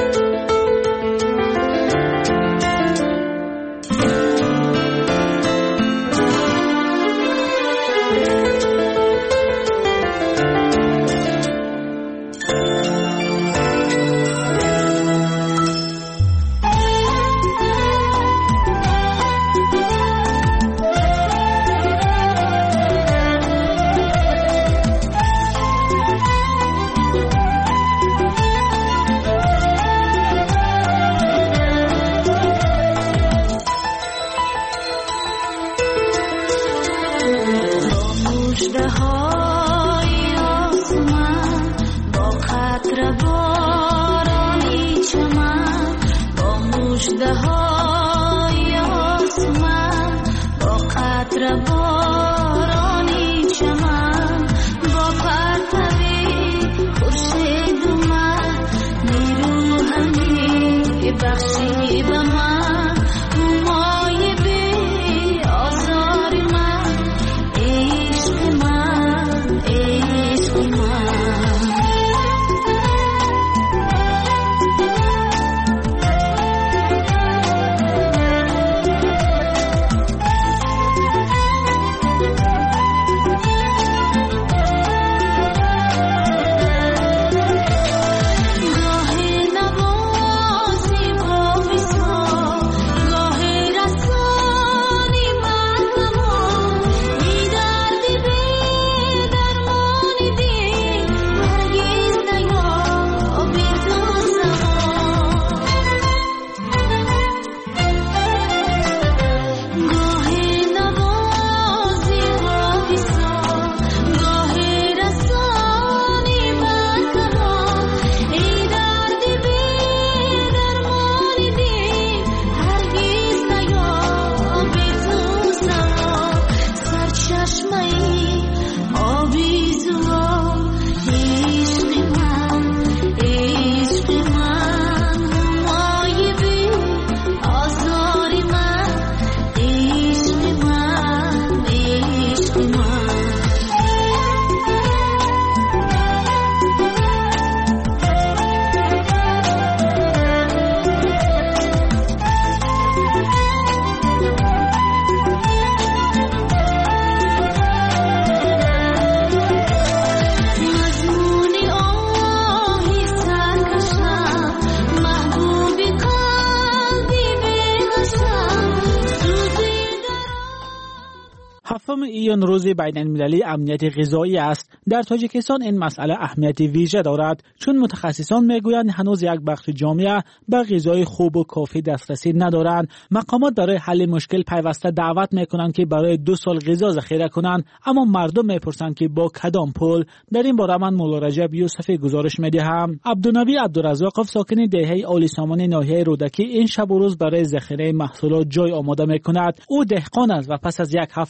S20: ایون روز بین المللی امنیت غذایی است. در تاجیکستان این مسئله اهمیت ویژه دارد چون متخصصان میگویند هنوز یک بخش جامعه به غذای خوب و کافی دسترسی ندارند. مقامات برای حل مشکل پیوسته دعوت میکنند که برای دو سال غذا ذخیره کنند، اما مردم میپرسند که با کدام پول. در این باره من مولا رجب یوسفی گزارش میدهم. عبدالنبی عبدالرزاقов ساکن دهه آلی سامان ناحیه رودکی این شب و روز برای ذخیره محصولات جای آماده میکند. او دهقان است و پس از یک هفته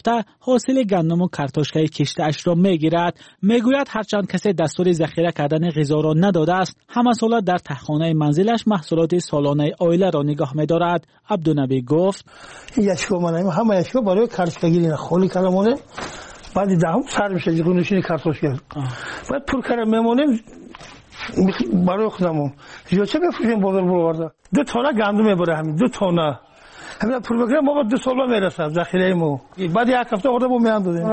S20: حاصل گندم و کارتوشکای کشته اش را میگیرد. میگوید هرچند کسی دستور ذخیره کردن غذا را نداده است، همه ساله در تهخانه منزلش محصولات سالانه عائله را نگاه می‌دارد. عبدالنبی گفت
S21: یشکو منم همه یشکو برای کارتوشکای خالی کلمونه بعد دهم سر میشه دیگه کارتوشکا بعد پر کردم میمونیم برای خودمون یا چه بفروشیم بازار برآورده دو تانه گندم میبره همین دو تانه همین پول بگیرم ما دو سال میرسه ذخیره مو بعد یک هفته خورده ما میاندازیم.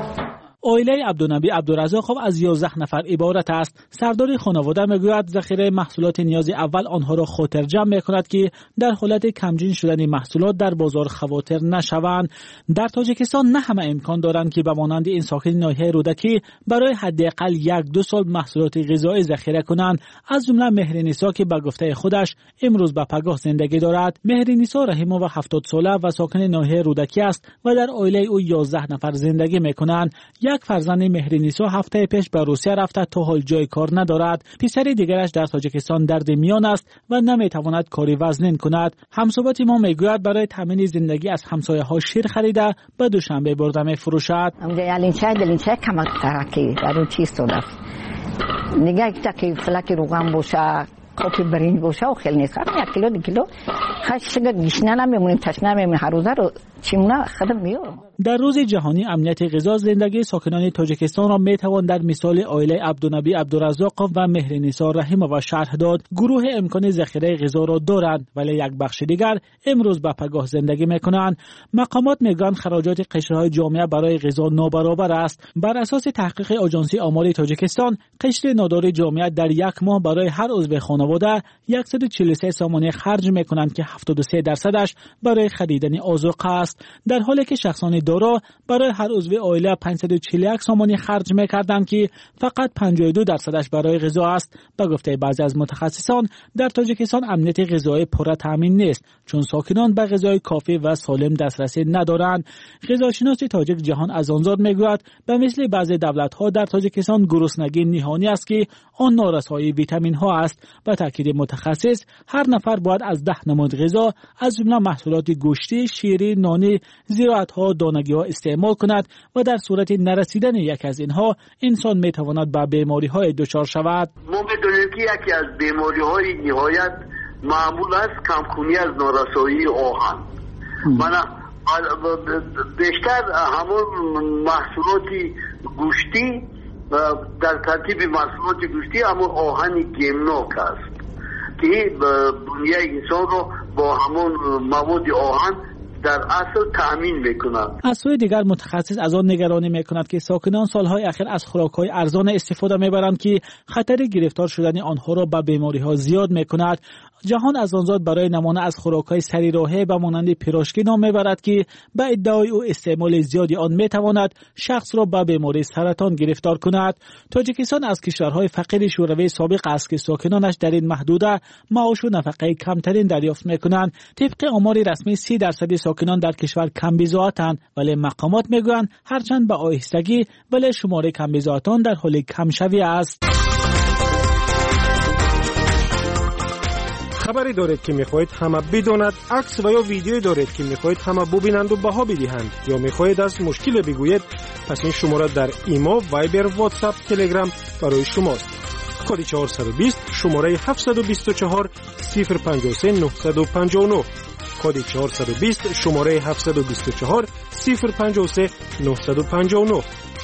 S20: عائله عبدالنبی عبدالرزاق از یازده نفر عبارت است. سردار خانواده میگوید ذخیره محصولات نیاز اول آنها را خاطر جمع میکند که در حالت کمجین شدن محصولات در بازار خواطر نشوند. در تاجیکستان نه همه امکان دارند که به مانند این ساکن ناحیه رودکی برای حداقل یک دو سال محصولات غذایی ذخیره کنند. از جمله مهرنیسا که به گفته خودش امروز به پگاه زندگی دارد. مهرنیسا رحیمووا هفتاد ساله و ساکن ناحیه رودکی است و در عائله او یازده نفر زندگی میکنند. یک فرزند مهرنیسا هفته پیش به روسیه رفته تا حال جای کار ندارد. پسر دیگرش در تاجیکستان درد میان است و نمیتواند کاری وزنین کند. همصحبت ما میگوید برای تامین زندگی از همسایه ها شیر خریده به دوشنبه برده میفروشد.
S22: اونجا یالینچای دلینچای کمک ترکی در اون چیز تو دست نگاه که که فلکی روغن باشه کپی برنج باشه و خیلی نیست همین یک کیلو دو کیلو خشک گشنه نمیمونیم تشنه نمیمونیم هر روزه رو چیمونه خدم میارم.
S20: در روز جهانی امنیت غذا زندگی ساکنان تاجیکستان را میتوان در مثال عائله عبدالنبی عبدالرزاق و مهرنیسا رحیمووا شرح داد. گروه امکان ذخیره غذا را دارند ولی یک بخش دیگر امروز به پگاه زندگی میکنند. مقامات میگویند خراجات قشرهای جامعه برای غذا نابرابر است. بر اساس تحقیق آژانس آمار تاجیکستان قشر نادار جامعه در یک ماه برای هر عضو خانواده صد و چهل و سه سامانه خرج میکنند که هفتاد و سه درصدش برای خریدن آذوقه است، در حالی که شخصان دارا برای هر عضو عائله پانصد و چهل و یک سامانه خرج میکردند که فقط پنجاه و دو درصدش برای غذا است. به گفته بعضی از متخصصان در تاجیکستان امنیت غذایی پر تامین نیست چون ساکنان به غذای کافی و سالم دسترسی ندارند. غذاشناس تاجیک جهان ازانزاد میگوید به مثل بعضی دولت‌ها در تاجیکستان گرسنگی نهانی است که آن نارسایی ویتامین ها است. با تاکید متخصص هر نفر باید از ده نماد غذا از جمله محصولات گوشتی، شیری، نانی، زراعت‌ها، دانگی‌ها استعمال کند و در صورت نرسیدن یک از اینها انسان میتواند به بیماری‌های دچار شود.
S23: ما می‌دونیم که یکی از بیماری‌های نهایت معمول است کمخونی از نارسایی آهن. من بیشتر همون محصولات گوشتی در ترتیب محصولات گوشتی همون آهن گمناک است که بنیه انسان رو با همون مواد آهن در اصل تأمین میکنند.
S20: از سوی دیگر متخصص از آن نگرانی میکند که ساکنان سالهای اخیر از خوراک‌های ارزان استفاده میبرند که خطر گرفتار شدن آنها را به بیماری‌ها زیاد میکند. جهان ازانزاد برای نمونه از خوراک‌های سری راهه به مانند پیراشکی نام میبرد که به ادعای او استعمال زیادی آن میتواند شخص را به بیماری سرطان گرفتار کند. تاجیکستان از کشورهای فقیر شوروی سابق است که ساکنانش در این محدوده معاش و نفقه کمترین دریافت میکنند. طبق آمار رسمی سی درصد ساکنان در کشور کم بضاعتند، ولی مقامات میگویند هرچند به آهستگی ولی شمار کم بضاعتان در حال کم شوی است.
S10: خبری دارید که میخواهید همه بداند، عکس و یا ویدیویی دارید که میخواهید همه ببینند و بها بدهند یا میخواهید از مشکل بگویید، پس این شماره در ایما، وایبر، واتساپ، تلگرام برای شماست. کد چهارصد و بیست شماره هفتصد و بیست و چهار صفر پنجاه و سه نهصد و پنجاه و نه کد چهارصد و بیست شماره هفتصد و بیست و چهار صفر پنجاه و سه نهصد و پنجاه و نه.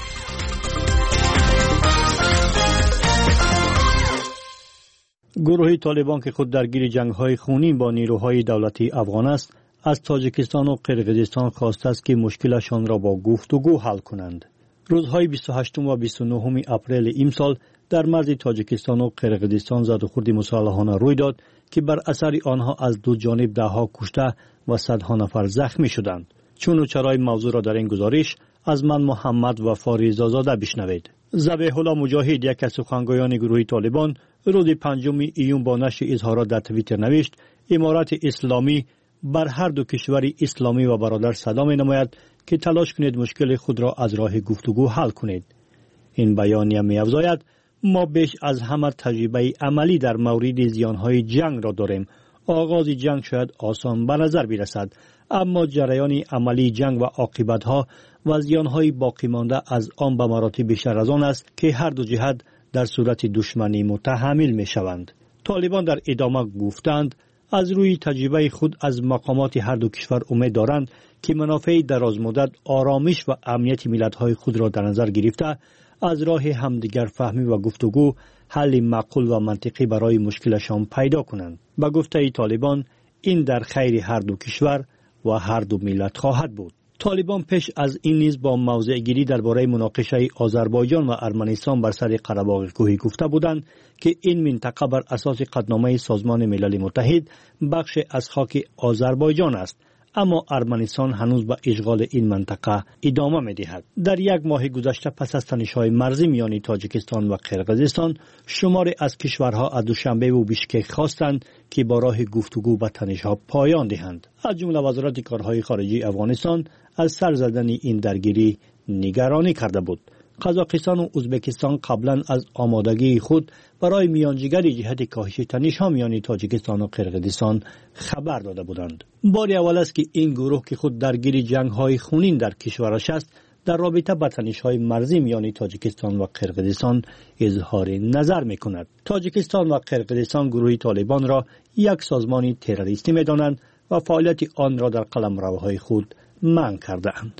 S24: گروه طالبان که خود درگیر جنگ‌های خونی با نیروهای دولتی افغان است، از تاجیکستان و قرقیزستان خواسته است که مشکلشان را با گفتگو حل کنند. روزهای بیست و هشتم و بیست و نهم اپریل امسال در مرز تاجیکستان و قرقیزستان زد و خورد مسلحانه روی داد که بر اثر آنها از دو جانب دهها کشته و صدها نفر زخمی شدند. چون و چرای موضوع را در این گزارش از من محمد و فاریزادزاده بشنوید. ذبیح الله مجاهد، یک از سخنگویان گروه طالبان، روز پنجم ایون با نشر اظهارات در توییتر نوشت: امارت اسلامی بر هر دو کشور اسلامی و برادر صدا می نماید که تلاش کنید مشکل خود را از راه گفتگو حل کنید. این بیانیه می افزاید: ما بیش از همه تجربه عملی در مورد زیانهای جنگ را داریم. آغاز جنگ شاید آسان به نظر برسد، اما جریان عملی جنگ و عاقبت‌ها و زیان‌های باقی مانده از آن به مراتب بیشتر از آن است که هر دو جهت در صورت دشمنی متحمل می‌شوند. طالبان در ادامه گفتند از روی تجربه خود از مقامات هر دو کشور امید دارند که منافع درازمدت آرامش و امنیت ملت‌های خود را در نظر گرفته از راه همدیگر فهمی و گفتگو حل معقول و منطقی برای مشکلشان پیدا کنند. به گفته طالبان این در خیر هر دو کشور و هر دو ملت خواهد بود. طالبان پیش از این نیز با موضع گیری درباره مناقشه آذربایجان و ارمنستان بر سر قره‌باغ کوهی گفته بودند که این منطقه بر اساس قطعنامه سازمان ملل متحد بخش از خاک آذربایجان است، اما ارمنستان هنوز به اشغال این منطقه ادامه می‌دهد. در یک ماه گذشته پس از تنش‌های مرزی میان تاجیکستان و قرقیزستان، شماری از کشورها از دوشنبه و بیشکک خواستند که با راه گفتگو به تنش‌ها پایان دهند. از جمله وزارت کارهای خارجه افغانستان از سر زدن این درگیری نگرانی کرده بود. قزاقستان و ازبکستان قبلا از آمادگی خود برای میانجیگری جهت کاهش تنش‌ها میان تاجیکستان و قرقیزستان خبر داده بودند. بار اول است که این گروه که خود درگیر جنگ‌های خونین در کشورش است در رابطه با تنش‌های مرزی میان تاجیکستان و قرقیزستان اظهار نظر می‌کند. تاجیکستان و قرقیزستان گروه طالبان را یک سازمان تروریستی می‌دانند و فعالیت آن را در قلمروهای خود منع کرده‌اند.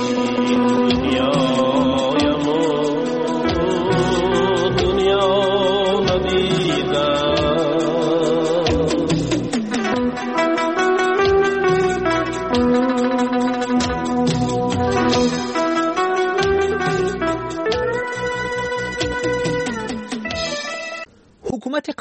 S3: دنیا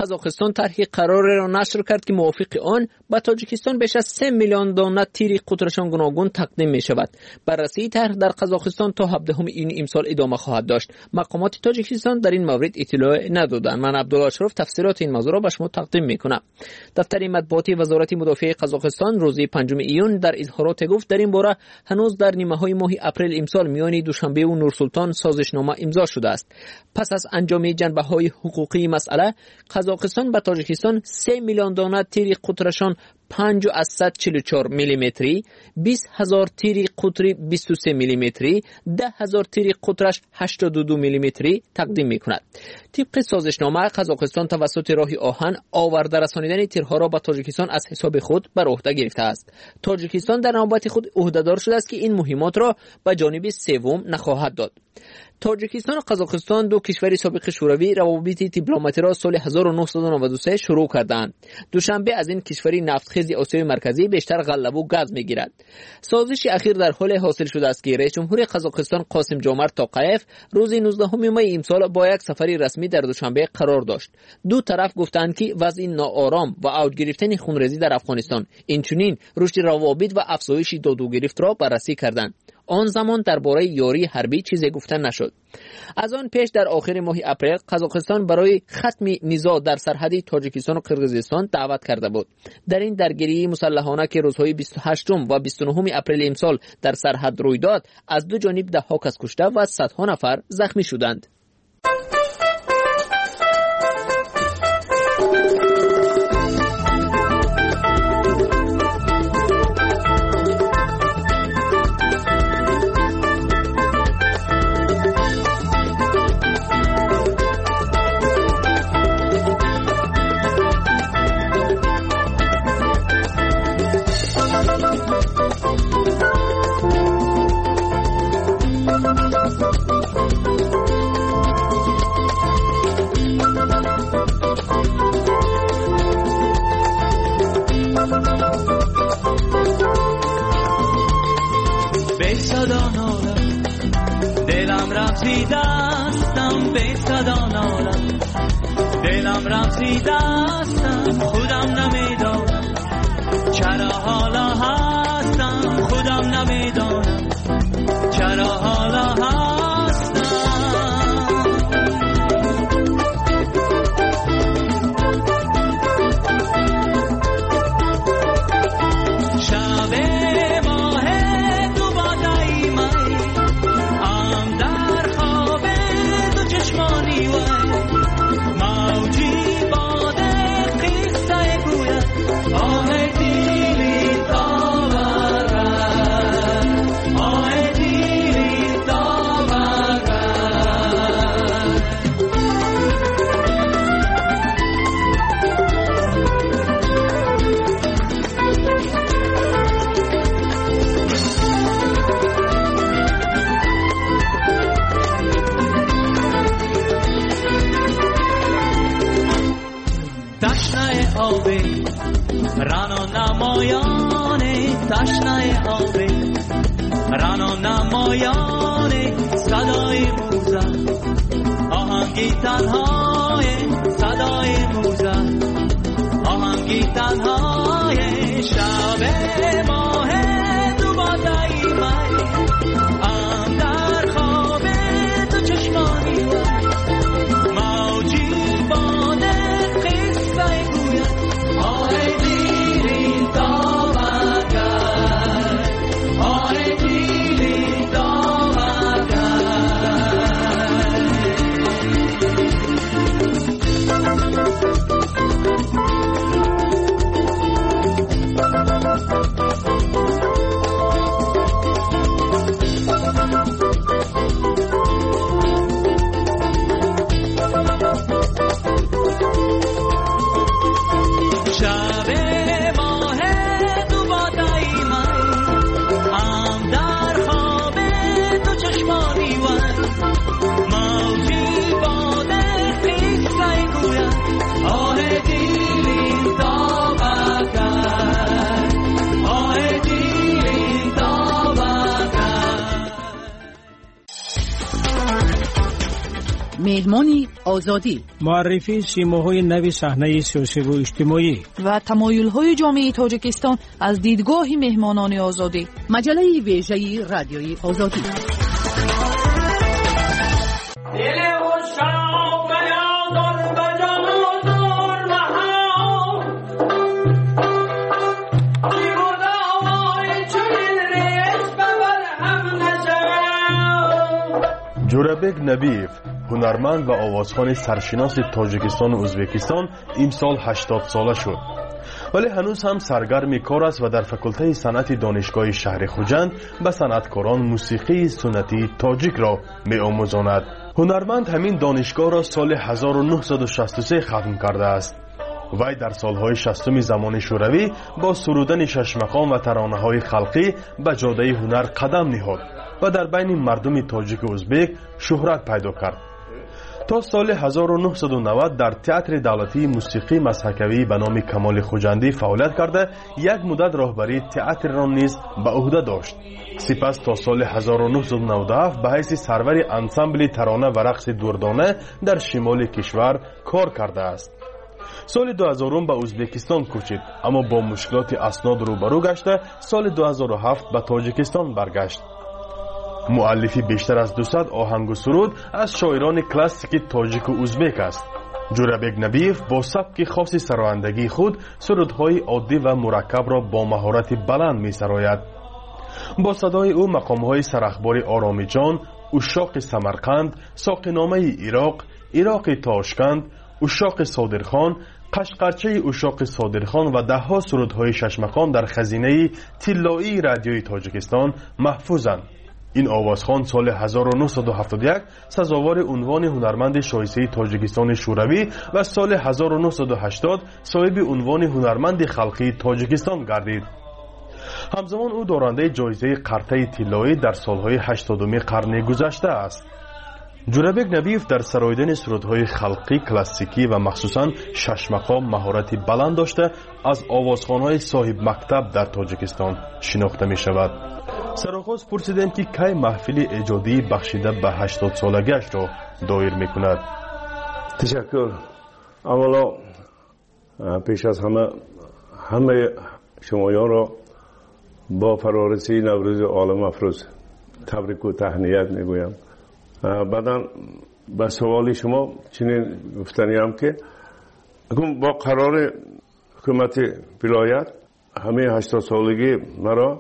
S1: قزاقستان طرحی قراری را نشر کرد که موافق آن به تاجیکستان بیش از سه میلیون دانه تیر قطرشان گوناگون تقدیم می شود. بررسی طرح در قزاقستان تا هفدهم این امسال ادامه خواهد داشت. مقامات تاجیکستان در این مورد اطلاع ندادند. من عبدالله اشرف تفسیرات این موضوع را به شما تقدیم می کنم. دفتر مطبوعاتی وزارت مدافع قزاقستان روز پنجم ایون در اظهارات گفت در این باره هنوز در نیمه های ماه اپریل امسال میان دوشنبه و نورسلطان سازشنامه امضا شده است. پس از انجام جنبه های حقوقی مسئله، قزاقستان به تاجیکستان سه میلیون دانه تیر قطرشان پنج و صد و چهل و چهار میلیمتری، بیست هزار تیر قطری بیست و سه میلیمتری، ده هزار تیر قطرش هشتاد و دو میلیمتری تقدیم می کند. طبق سازشنامه قزاقستان توسط راه آهن آورده رسانیدن تیرها را به تاجیکستان از حساب خود بر عهده گرفته است. تاجیکستان در نوبت خود عهدهدار شده است که این مهمات را به جانب سوم نخواهد داد. تاجیکستان و قزاقستان دو کشور سابق شوروی روابط دیپلماتی را سال هزار و نهصد و نود و سه شروع کردند. دوشنبه از این کشوری نفتخیز آسیای مرکزی بیشتر غله و گاز میگیرد. سازش اخیر در حال حاصل شده است که رئیس جمهور قزاقستان قاسم جمرت توقیف روز نوزدهم می امسال با یک سفری رسمی در دوشنبه قرار داشت. دو طرف گفتند که وضع ناآرام و اوج گرفتن خونریزی در افغانستان، اینچنین رشد روابط و افزایش داد و گرفت را بررسی کردند. آن زمان درباره یاری حربی چیزی گفته نشد. از آن پیش در آخر ماه اپریل قزاقستان برای ختم نزاع در سرحد تاجیکستان و قرقیزستان دعوت کرده بود. در این درگیری مسلحانه که روزهای بیست و هشتم و بیست و نهم اپریل امسال در سرحد روی داد، از دو جانب ده ها کس کشته و صدها نفر زخمی شدند.
S3: دلم رفتی دستم به صدا نالم، دلم رفتی دستم خودم نمیدانم چرا حالا هستم، خودم نمیدانم چرا حالا هستم. شب ماه دو بادایی مای ام در خواب دو چشمانی وی موجی باده قصه گوید آه دیلی داورد، آه دیلی داورد. تشنه آبی رانو نمایانه، تشنه آبی رانو نمایانه، صدای موزه آهنگی تنهای، صدای موزه آهنگی تنهای. شب ماه دو بادایی مای ام در خواب دو چشمانی وی موجی باده قصه گوید آه دیلی داورد، آه دیلی داورد. Thank you.
S17: مهمانی آزادی،
S20: معرفی شیماهای نوی صحنه سیاسی و اجتماعی
S17: و تمایل‌های جامعه تاجیکستان از دیدگاه مهمانان آزادی. مجله ویژه رادیوی آزادی.
S11: جورابک نبیف، هنرمند و آوازخوان سرشناس تاجیکستان و ازبکستان، امسال هشتاد ساله شد. ولی هنوز هم سرگرم کار است و در فکلته صنعت دانشگاه شهر خوجند به صنعتکاران موسیقی سنتی تاجیک را می آموزاند. هنرمند همین دانشگاه را سال هزار و نهصد و شصت و سه ختم کرده است. وی در سالهای شصتم زمان شوروی با سرودن شش مقام و ترانه‌های خلقی به جاده هنر قدم نهاد و در بین مردم تاجیک و ازبک شهرت پیدا کرد. تا سال هزار و نهصد و نود در تئاتر دولتی موسیقی مسحکوی به نام کمال خوجندی فعالیت کرده یک مدت راهبری تئاتر را نیز به عهده داشت. سپس تا سال هزار و نهصد و نود و هفت به حیث سرور انسامبل ترانه و رقص دردانه در شمال کشور کار کرده است. سال دو هزار به ازبکستان کوچید، اما با مشکلات اسناد روبرو گشته سال دو هزار و هفت به تاجیکستان برگشت. مؤلفی بیشتر از دویست آهنگ و سرود از شاعران کلاسیک تاجیک و ازبک است. جورابک نبیف با سبک خاص سرایندگی خود سرودهای عادی و مرکب را با مهارت بلند می سراید. با صدای او مقامهای سرخبار آرامی جان، اشاق سمرقند، ساقینامه عراق، عراق تاشکند، اشاق صادرخان، قشقرچه اشاق صادرخان و ده ها سرودهای شش مقام در خزینه طلایی رادیوی تاجیکستان محفوظند. این آوازخوان سال هزار و نهصد و هفتاد و یک سزاوار عنوان هنرمند شایسته تاجیکستان شوروی و سال هزار و نهصد و هشتاد صاحب عنوان هنرمند خلقی تاجیکستان گردید. همزمان او دارنده جایزه قرطه طلایی در سالهای هشتادم قرن گذشته است. جورابک نبیف در سراییدن سرودهای خلقی کلاسیکی و مخصوصاً شش مقام مهارت بلند داشته از آوازخوان‌های صاحب مکتب در تاجیکستان شناخته می شود. سرآغاز پرسیدم که کی محفل ایجادی بخشیده به هشتاد سالگیش را دایر می کند.
S4: تشکر. اولا پیش از همه همه شمایان را با فرارسی نوروز عالم افروز تبریک و تهنیت می گویم. بعدا به سوال شما چنین گفتنیم که با قرار حکومت ولایت همه هشتاد سالگی مرا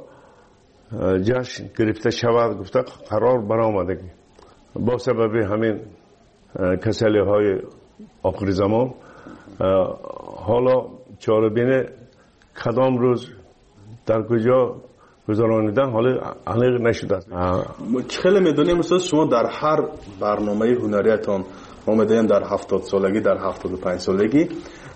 S4: جشن گرفته شود گفته قرار برآمدگی با سبب همین کسلی های آخر زمان حالا چاره‌بین کدام روز در کجا گذرانیدن حالا علق نشده است.
S11: خیلی میدونیم استاد شما در هر برنامه هنریتان اومدین در هفتاد سالگی در هفتاد و پنج سالگی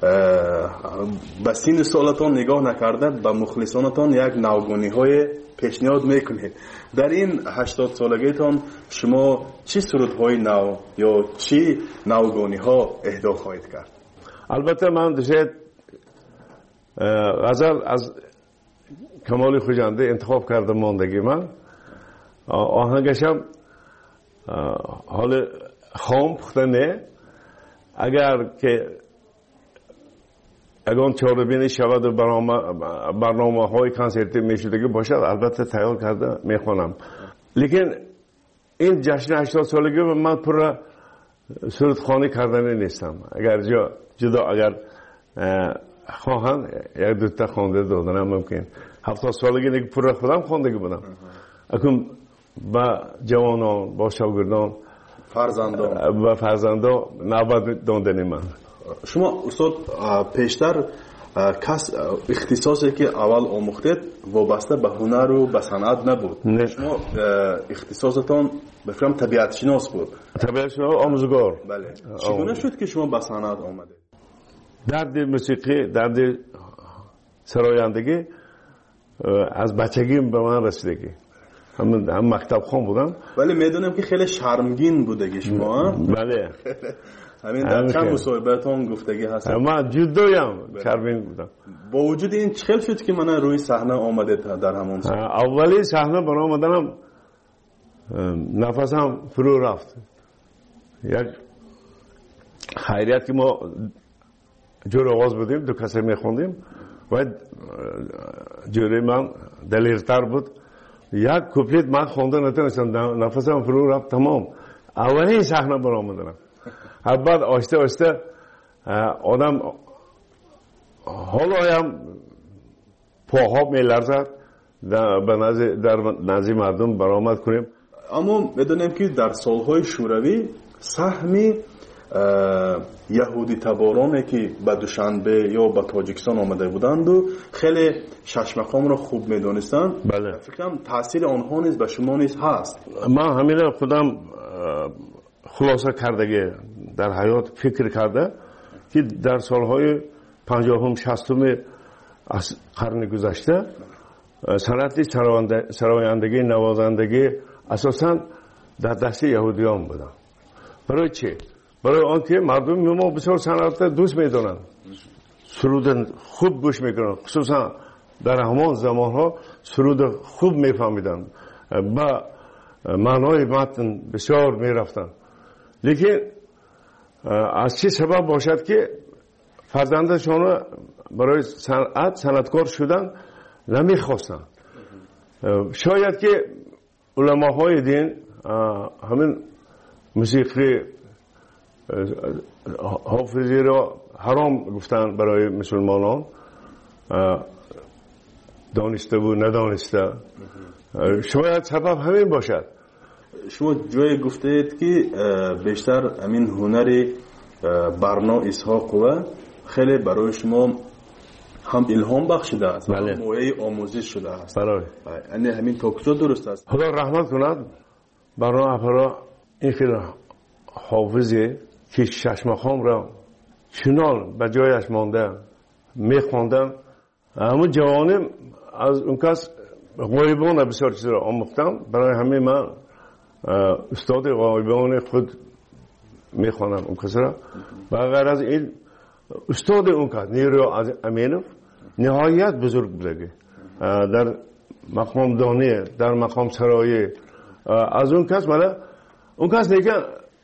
S11: به سین سالتان نگاه نکرده به مخلصانتان یک نوگانی های پیشنهاد میکنید. در این هشتاد سالگیتان شما چی سرودهای نو یا چی نوگانی ها اهدا خواهید کرد؟
S4: البته من داشت غزل از کمال خوجنده انتخاب کردم ماندگی من آهنگشم حال خام پخته نه اگر که اگر چهاربینی شود و برنامه های کنسرتی میشدگی باشد البته تیار کرده میخوانم. لیکن این جشن هشتاد سالگی من پر سرود خانی کردن نیستم. اگر جا جدا اگر خواهند یک دوتا خوانده دادنم ممکن. هفتاد سالگی دیگه پر خودم خواندگی بودم. اکنون با جوانان با شاگردان
S11: فرزندان
S4: و فرزندان نوبت دادن من.
S11: شما استاد پیشتر کس اختصاصی که اول آموختید وابسته به هنر و به صنعت نبود. نه. شما اختصاصتان بفرم طبیعت شناس بود.
S4: طبیعت شناس آموزگار.
S11: بله. چگونه شد که شما به صنعت آمدید؟
S4: درد موسیقی، درد سرایندگی از بچگیم به من رسیدگی. هم هم مکتب خون بودم.
S11: ولی میدونم که خیلی شرمگین بودگی شما.
S4: بله.
S11: همین در چند مصاحبه‌تون گفتگی هست.
S4: من جدویم شرمگین بودم.
S11: با وجود این چه شد که من روی صحنه آمده در همون سال؟
S4: اولی صحنه برآمدنم نفسم فرو رفت. یک خیریت که ما جور آغاز بودیم دو کسی میخوندیم و جوری من دلیرتر بود یک کوپلیت من خونده نتونستم نفسم فرو رفت تمام اولین صحنه برآمدم بعد آسته آسته آدم حالا هم پاها میلرزد در نزد مردم برآمد کنیم.
S11: اما میدونیم که در سالهای شوروی سهمی یهودی تبارانی که به دوشنبه یا به تاجیکستان آمده بودند و خیلی ششمقام را خوب میدونستند.
S4: بله.
S11: فکرم تاثیر آنها نیز به شما نیز هست.
S4: من همین خودم خلاصه کردگی در حیات فکر کرده که در سالهای پنجاهم شصتم از قرن گذشته صنعت سرایندگی نوازندگی اساساً در دست یهودیان بودن. برای چی؟ برای آنکه مردم ما بسیار صنعت دوست میدونن، سرود خوب گوش میکنن، خصوصا در همان زمان ها سرود خوب میفهمیدن، با معنای متن بسیار میرفتن. لیکن از چه سبب باشد که فرزندشان برای صنعت صنعتکار شدن نمیخواستن؟ شاید که علماهای دین همین موسیقی حافظی را حرام گفتن برای مسلمانان، دانسته و ندانسته. شاید سبب همین باشد.
S11: شما جای گفتید که بیشتر همین هنر برنا اسحاق و خیلی برای شما هم الهام بخشیده است،
S4: بله.
S11: هم موعظه آموزش شده است.
S4: برای
S11: یعنی همین توکسو درست است.
S4: خدا رحمت کند برای افرا این خیلی حافظی که ششمخام را چنان به جایش مانده میخواندن. همون جوانم از اون کس غایبان بسیار چیز را آموختم. برای همه من استاد غایبان خود میخوانم اون کس را. و غیر از این استاد اون کس نیرو امینوف نهایت بزرگ بوده در مقام دانی، در مقام سرایی. از اون کس مالا اون کس دیگه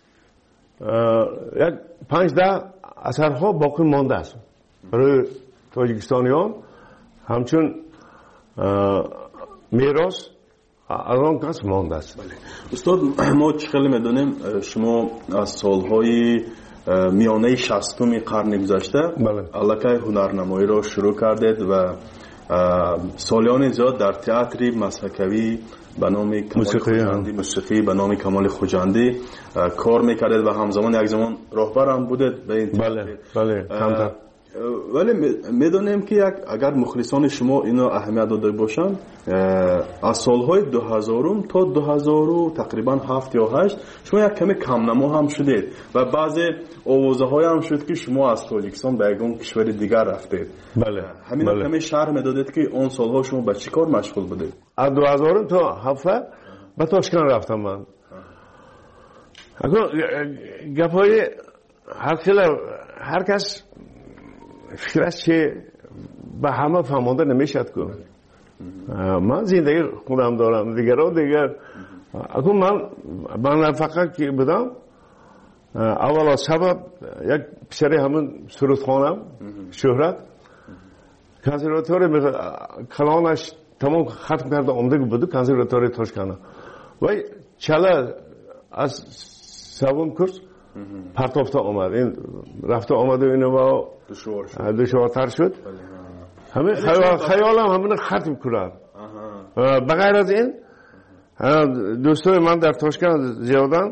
S4: یک پنج ده اثرها باقی مانده است برای تاجیکستانیان، همچون میراث از آن کس مانده است.
S11: استاد ما خیلی میدونیم شما از سالهای میانه شصتم قرن گذشته الکی هنرنمایی را شروع کردید و سالیان زیاد در تئاتر مسحکوی به نام کمال خوجندی، موسیقی به نام کمال خوجندی کار میکردید و همزمان یک زمان راهبر هم بودید به این
S4: بله بله کمتر.
S11: ولی میدونیم که اگر مخلصان شما اینو اهمیت داده باشن از سالهای دو هزار تا دو هزار تقریبا هفت یا هشت شما یک کمی کم نما هم شدید و بعضی آوازه های هم شد که شما از تاجیکستان به یک کشور دیگر رفتید.
S4: بله
S11: همین
S4: بله.
S11: کمی شرح میدادید که اون سالها شما به چی کار مشغول بودید؟
S4: از دو هزار تا هفت به تاشکند رفتم من. اگر گپای هر خیلی هر کس فکرش چه به همه فهمانده نمیشد که من زندگی خودم دارم، دیگران دیگر. اگر من من فقط که بودم اول از سبب یک پسری همون سرودخانم شهرت کنسرواتوری کلانش تمام ختم کرده آمده بود کنسرواتوری تاشکند و چله از سوم کورس پرتافته آمد. این رفته آمده اینو دشوارتر شد. همین خیالم همین ختم کرد. بغیر از این دوستای من در تاشکند زیادن.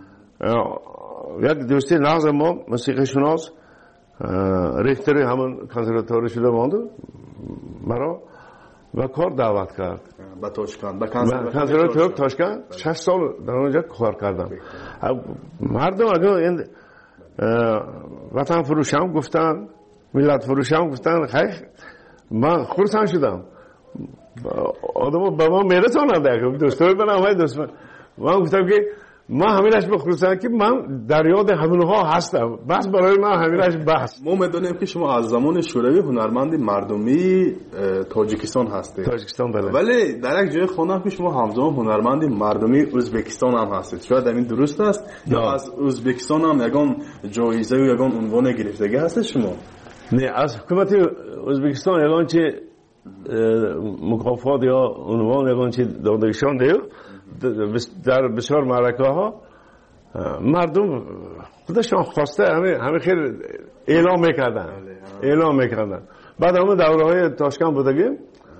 S4: یک دوستی نغز ما موسیقی شناس ریختری همون کنسرواتوری شده مانده مرا و کار دعوت کرد
S11: به تاشکند. به
S4: کنسرواتوری تاشکند شش سال در اونجا کار کردم. مردم اگر این وطن فروشم گفتن، ملت فروشم گفتن، خیلی من خورسان شدم. آدم با ما میرسانند دوستای من همه دوست من. من گفتم که من همینش بخصوصا که من در یاد همونها هستم، بس برای من همینش بس.
S11: ما میدونیم که شما از زمان شوروی هنرمند مردمی تاجیکستان هستید.
S4: تاجیکستان بله.
S11: ولی در یک جای خوندم که شما همزمان هنرمند مردمی ازبکستان هم هستید. شاید این درست است؟ یا از ازبکستان هم یگان جایزه و یگان عنوان گرفتگی هست شما؟
S4: نه، از حکومت ازبکستان یگان چه مکافات یا عنوان یگان چه دادگیشان دیو در بسیار معرکه ها مردم خودشان خواسته همه همه خیلی اعلام میکردن اعلام میکردن. بعد همه دوره های تاشکند بودگی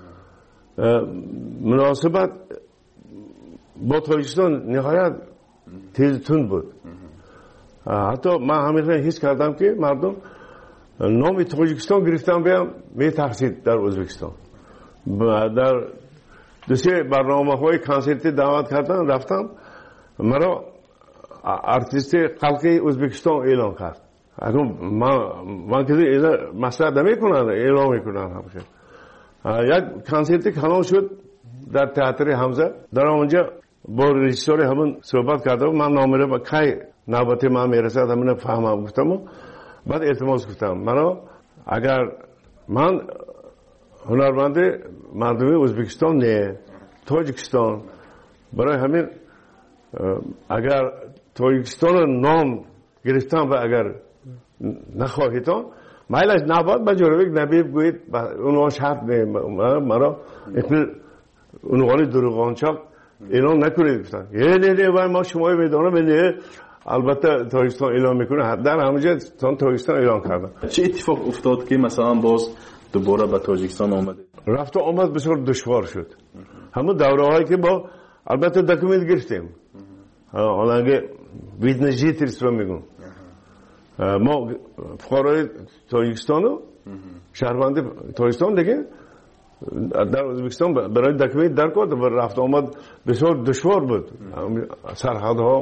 S4: مناسبت با تاجیکستان نهایت تیز تند بود. حتی من همیشه حس کردم که مردم نام تاجیکستان گرفتن بیام میترسید در ازبکستان. در دو سه برنامه های کنسرتی دعوت کردن، رفتم، مرا ارتیست خلقی ازبکستان اعلام کرد. اکنون من من که مسئله نمیکنن، اعلام میکنن همیشه. یک کنسرتی کلان شد در تئاتر حمزه. در اونجا با رژیسور همون صحبت کردم، من نامره با کی نوبت من میرسد همون فهمم گفتم. بعد التماس گفتم مرا اگر من هنرمند مردمی ازبکستان نه تاجیکستان، برای همین اگر تاجیکستان نام گرفتم و اگر نخواهیتان مایلش نباد بجورویک نبی بگوید اونها شرط نه مرا عنوان دروغانچاق اعلام نکنید گفتن. یه نه نه وای ما شمایی میدانم نه البته تاجیکستان اعلام میکنه. در همونجا تاجیکستان اعلام کردن.
S11: چه اتفاق افتاد که مثلا باز دوباره به تاجیکستان آمده؟
S4: رفت و آمد بسیار دشوار شد. همون دوره هایی که با البته دکومنت گرفتیم، آنگه ویدنجی ترسو میگم ما فقرای تاجیکستان و شهروند تاجیکستان دیگه در ازبکستان برای دکومنت در کرد و رفت آمد بسیار دشوار بود سرحدها.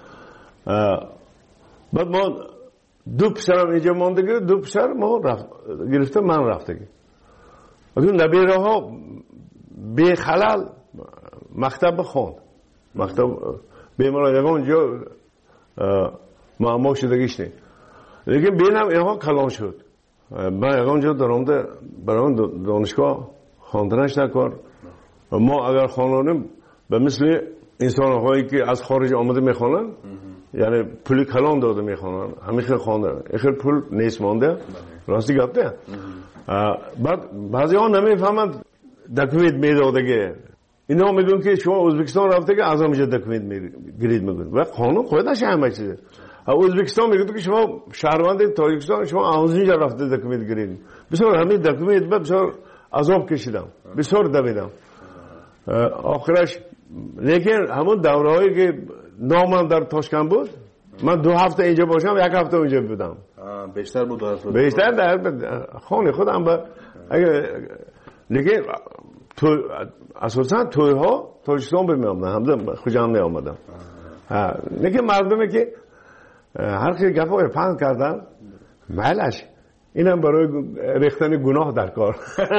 S4: بعد ما دو پسرم اینجا ماندگی، دو پسر ما رفت گرفته من رفتگی. اون نبیره ها بی خلال مکتب خوند، مکتب بیماران یکم اونجا معما شدگیش نی. لیکن بینم اینها کلان شد. من یکم اونجا درآمده برای دانشگاه خواندنش نکرد. ما اگر خوانیم به مثل انسان هایی که از خارج آمده میخوانن، یعنی پولی کلان داده میخوانن، همیشه خوانده، اخیر پول نیست مانده، راستی گفته. بعد بعضی ها نمیفهمند دکومنت میدادگه. اینا میگن که شما ازبکستان رفته که از همونجا دکومنت گرید میگن و قانون خودش همه چیزه. ازبکستان میگه که شما شهروند تاجیکستان شما از اینجا رفته دکومنت گرید. بسیار همین دکومنت بسیار عذاب کشیدم، بسیار دویدم. آخرش لیکن همون دورهایی که نامم در تاشکند بود، من دو هفته اینجا باشم یک هفته اونجا بودم.
S11: بیشتر بود در
S4: بیشتر در خانه خودم. با اگه لیکن تو اساسا توی ها تاجیکستان به می آمدن، همزه خوشم می آمدم. لیکن مردمی که هر کی گفای پند کردن مالش اینم برای ریختن گناه در کار.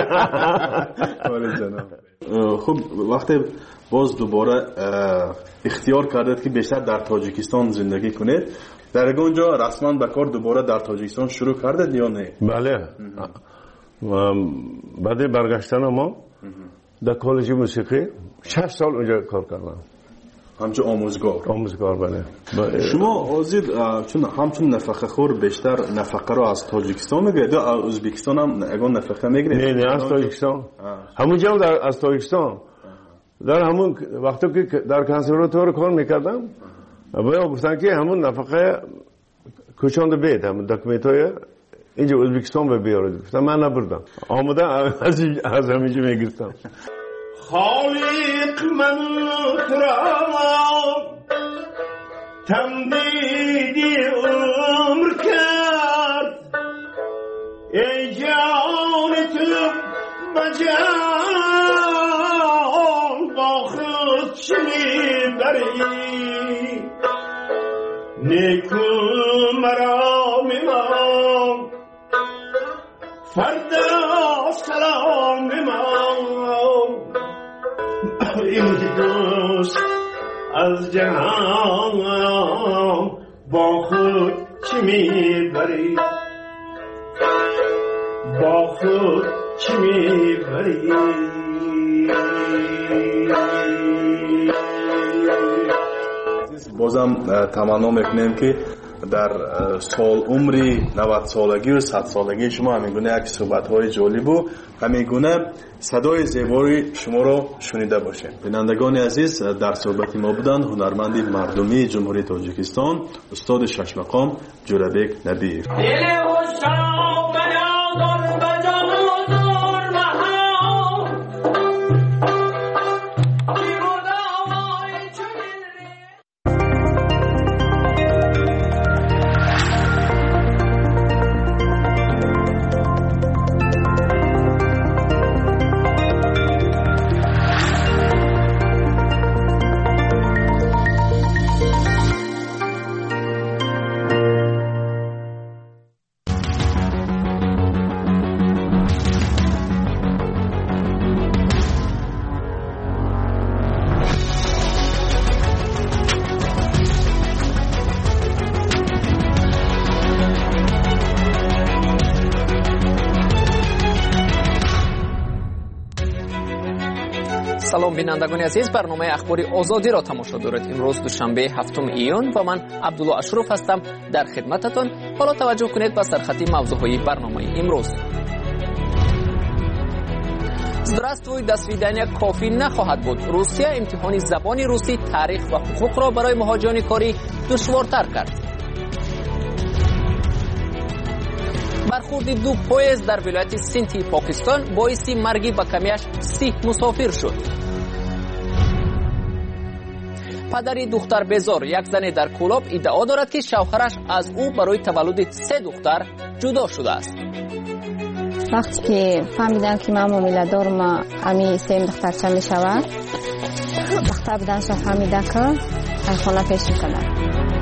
S11: خب وقتی باز دوباره اختیار کردید که بیشتر در تاجیکستان زندگی کنید، در اونجا رسما به کار دوباره در تاجیکستان شروع کردید یا نه؟
S4: بله. بعد برگشتن ما در کالج موسیقی شش سال اونجا کار کردم.
S11: همچون آموزگار.
S4: آموزگار بله.
S11: شما آزید چون همچون نفقه خور بیشتر نفقه رو از تاجیکستان میگیرید یا ازبکستان هم اگه نفقه میگیرید؟
S4: نه نه از تاجیکستان. همونجا هم در از تاجیکستان. در همون وقتی که در کنسرواتوار کار میکردم باید گفتن که همون نفقه کوچاند بید، همون دکمنت های اینجا ازبکستان به بیارید. گفتم من نبردم، آمده از از همینجا میگرفتم. خالق من کرام تمدیدی عمر کرد، ای جان تو بجان با خود چه میبری، نیکو مرا میمان فردا سلام میمان. این دوست از جهان با خود چی میبری با خود چی میبری
S11: بازم تمنا میکنیم که در سال عمری نود سالگی و صد سالگی شما همین گونه یک صحبت های جالب و همین گونه صدای زیبای شما رو شنیده باشیم. بینندگان عزیز، در صحبت ما بودند هنرمند مردمی جمهوری تاجیکستان استاد شش مقام جورابک نبیف.
S1: سلام بینندگان عزیز، برنامه اخباری آزادی را تماشا دارید. امروز دوشنبه هفتم ایون و من عبدالله اشرف هستم در خدمتتان. حالا توجه کنید به سرخط موضوعهای برنامه امروز. Здравствуй, до свидания کافی نخواهد بود. روسیه امتحان زبان روسی، تاریخ و حقوق را برای مهاجران کاری دشوارتر کرد. برخورد دو پویز در ولایت سینتی پاکستان باعث مرگ به کمیش سی مسافر شد. پدر دختر بزار، یک زن در کولاب، ادعا دارد که شوهرش از او برای تولد سه دختر جدا شده است.
S2: وقتی که فهمیدم که من معامله دارم امی سیم دخترچه می شود، دختر بودنشان فهمیده که خانه پیش کنه.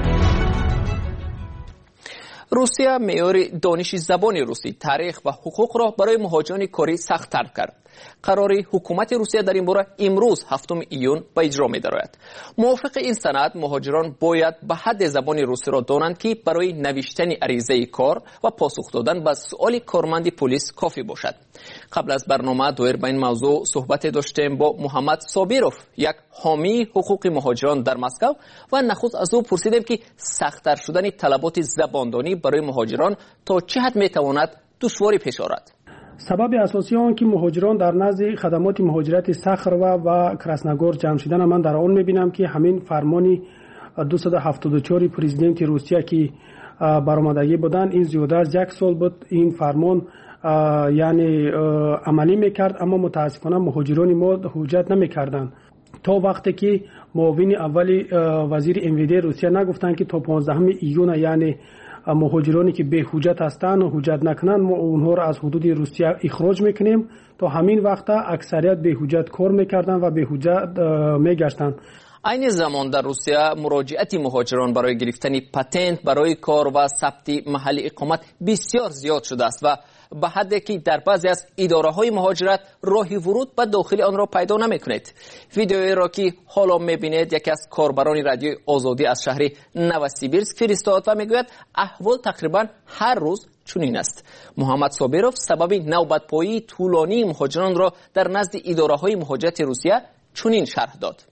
S1: روسیه معیار دانش زبان روسی، تاریخ و حقوق را برای مهاجران کاری سخت‌تر کرد. قرار حکومت روسیه در این باره امروز هفتم ایون به اجرا می‌دارد. موافق این سند مهاجران باید به حد زبان روسی را دانند که برای نوشتن عریضه کار و پاسخ دادن به سؤال کارمند پلیس کافی باشد. قبل از برنامه دایر به این موضوع صحبت داشتیم با محمد صابیروف، یک حامی حقوق مهاجران در مسکو، و نخست از او پرسیدیم که سخت‌تر شدن طلبات زباندانی برای مهاجران تا چه حد می‌تواند دشواری پیش آورد.
S5: سبب اساسی آن که مهاجران در نزد خدمات مهاجرت ساخروا و کراسنگور جمع شدن من در آن می‌بینم که همین فرمانی دویست و هفتاد و چهار پرزیدنت روسیه که برآمدگی بودن، این زیاده از یک سال بود این فرمان یعنی عملی میکرد، اما متاسفانه مهاجران ما حجت نمیکردند تا وقتی که معاون اولی وزیر امویدی روسیه نگفتن که تا پانزدهم ایون یعنی مهاجرانی که به حجت هستند و حجت نکنند ما اونها را از حدود روسیه اخراج میکنیم. تا همین وقت اکثریت به حجت کار میکردن و به حجت میگشتن.
S1: این زمان در روسیه مراجعت مهاجران برای گرفتن پتنت برای کار و ثبت محل اقامت بسیار زیاد شده است و به حدی که در بعضی از اداره های مهاجرت راهی ورود به داخل آن را پیدا نمی کنید. ویدیویی را که حالا می بینید یکی از کاربران رادیوی آزادی از شهر نوسیبیرسک فرستاد و می گوید احوال تقریبا هر روز چنین است. محمد صابیروف سبب نوبت‌پایی طولانی مهاجران را در نزد اداره های مهاجرت روسیه چنین شرح داد.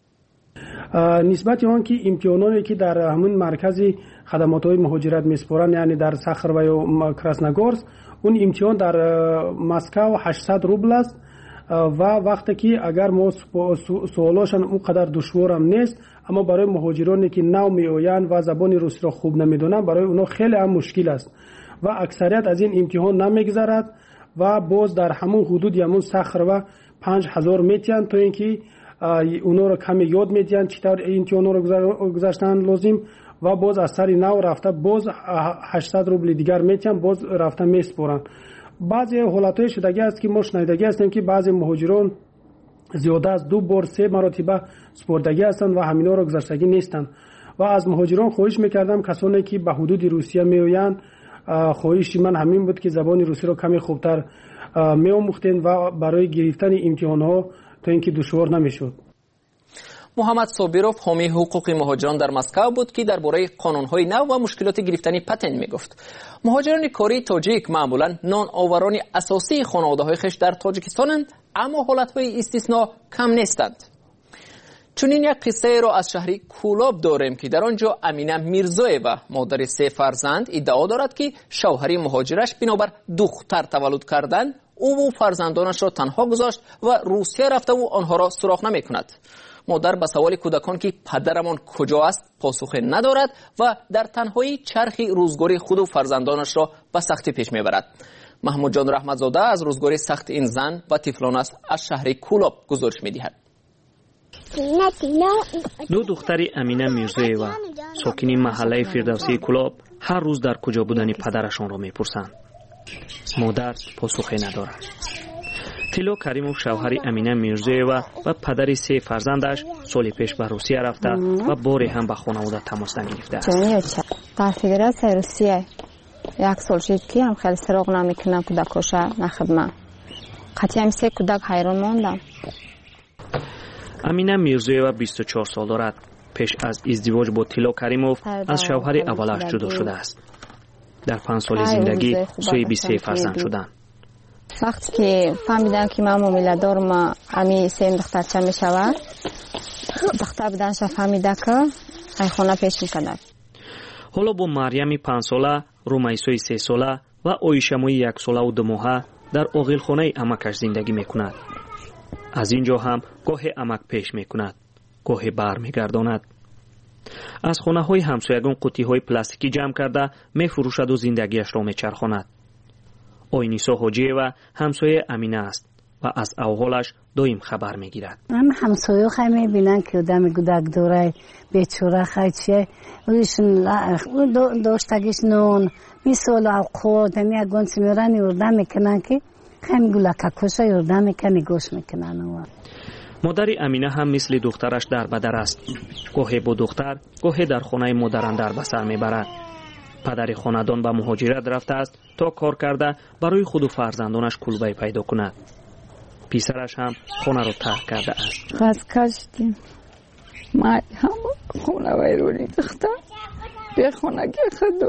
S5: نسبت آن که امتحاناتی که در همون مرکز خدمات های مهاجرت میسپارن یعنی در ساخر و کراسنگورسک، اون امتحان در مسکو هشتصد روبل است و وقتی که اگر ما سوالاشان اونقدر دشوار هم نیست، اما برای مهاجرانی که نو میآیند و زبان روسی را خوب نمیدونن برای اونا خیلی هم مشکل است و اکثریت از این امتحان نمیگذرد و باز در همون حدود همون ساخر و پنج هزار میتین تا اینکه اونا را کمی یاد میدین چطور امتحان را گذاشتن لازم و باز از سر نو رفته باز هشتصد روبل دیگر میتین باز رفته میسپارن. بعضی حالتهای شدگی است که ما شنیدگی هستیم که بعضی مهاجران زیاده از دو بار سه مرتبه سپردگی هستند و همینا را گذاشتگی نیستند و از مهاجران خواهش میکردم کسانی که به حدود روسیه میآیند خواهش من همین بود که زبان روسی را کمی خوبتر میآموختین و برای گرفتن امتحان ها تا اینکه دشوار نمیشد.
S1: محمد صابروف حامی حقوق مهاجران در مسکو بود که درباره قانون‌های نو و مشکلات گرفتن پتنت میگفت. مهاجران کاری تاجیک معمولا نان آوران اساسی خانواده‌های خویش در تاجیکستانند، اما حالت‌های استثنا کم نیستند. چنین یک قصه را از شهر کولاب داریم که در آنجا امینه میرزایوا مادر سه فرزند ادعا دارد که شوهر مهاجرش بنابر دختر تولد کردن او و فرزندانش را تنها گذاشت و روسیه رفته و آنها را سراغ نمی کند. مادر به سوال کودکان که پدرمان کجا است پاسخ ندارد و در تنهایی چرخی روزگاری خود و فرزندانش را به سختی پیش میبرد. محمود جان رحمتزاده از روزگاری سخت این زن و طفلان است از شهر کولاب گزارش میدهد.
S6: دو دختر امینه میرزایوا ساکنین محله فردوسی کولاب هر روز در کجا بودن پدرشان را میپرسند. مادر پاسخی ندارد. تیلو کریموف شوهر امینه میرزایوا و پدر سه فرزندش سال پیش به روسیه رفته و باری هم به خانواده تماس نگرفته است.
S7: در فدراسیون روسیه یک سال شد که هم خیلی سراغ نمیکنم کودکاش نخدمه. قطعی هم سه کودک حیران ماندم.
S6: امینه میرزایوا بیست و چهار سال دارد. پیش از ازدواج با تیلو کریموف از شوهر اولش جدا شده است. در پنج سال زندگی سوی بیست و سه فرزند شدند.
S7: وقتی که فهمیدم که من معامله دارم امی سه دخترچه می شود، دختر بودنش فهمیده که ای خانه پیش می کند.
S6: حالا با مریم پنج ساله، رومیسوی سه ساله و آیشموی یک ساله و دو ماهه در آقیل خانه امکش زندگی می کند. از اینجا هم گاهی امک پیش می کند، گاهی بر می گرداند. از خانه های همسایگان قوطی های پلاستیکی جمع کرده می فروشد و زندگیش را می چرخاند. آینیسا حاجیوا همسایه امینه است و از احوالش دائم خبر می گیرد.
S12: من همسایه خیلی می بینن که آدم گودک داره بیچاره خیلی چیه اون داشتگیش نون میسال اوقات همی اگان سمیرن یردن میکنن که خیلی گولکه کشه یردن میکنن گوش میکنن.
S6: مادر امینه هم مثل دخترش در بدر است. گاهی با دختر گاهی در خانه مادران در بسر میبرد. پدر خاندان به مهاجرت رفته است تا کار کرده برای خود و فرزندانش کلبه پیدا کند. پسرش هم خانه را ترک کرده است.
S7: غز کشتیم ما هم خانه ویرونی دختر به خانگی خود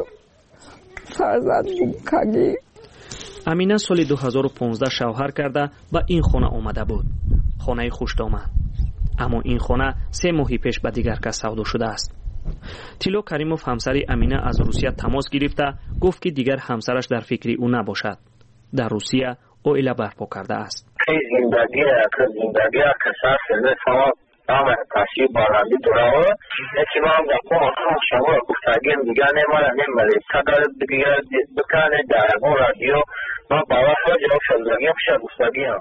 S7: فرزند کگی.
S6: امینه سال دو هزار و پانزده شوهر کرده و این خانه آمده بود. خانه خوش‌دامن. اما این خانه سه ماهی پیش به دیگر کس سودا شده است. تیلو کریموف همسر امینه از روسیه تماس گرفته گفت که دیگر همسرش در فکری او نباشد. در روسیه عائله برپا کرده است.
S13: زندگی زندگی کسا سر فوا نام کاشی بالندی دراو یکی ما هم دکو شما گفتگیم دیگر نماره نماره صدر دیگر دکانه در اون رادیو ما باور جواب شدگیم شد گفتگیم.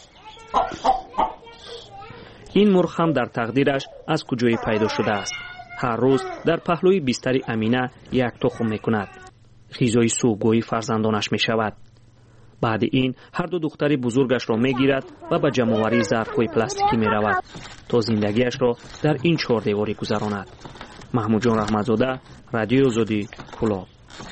S6: این مرغ هم در تقدیرش از کجای پیدا شده است. هر روز در پهلوی بستر امینه یک تخم می کند. غذای صبحگاهی فرزندانش می شود. بعد این هر دو دختر بزرگش را می گیرد و به جمع‌آوری ظرف‌های پلاستیکی می رود تا زندگیش را در این چهار دیواری گذراند. محمود جان رحمتزاده، رادیو آزادی، کولاب.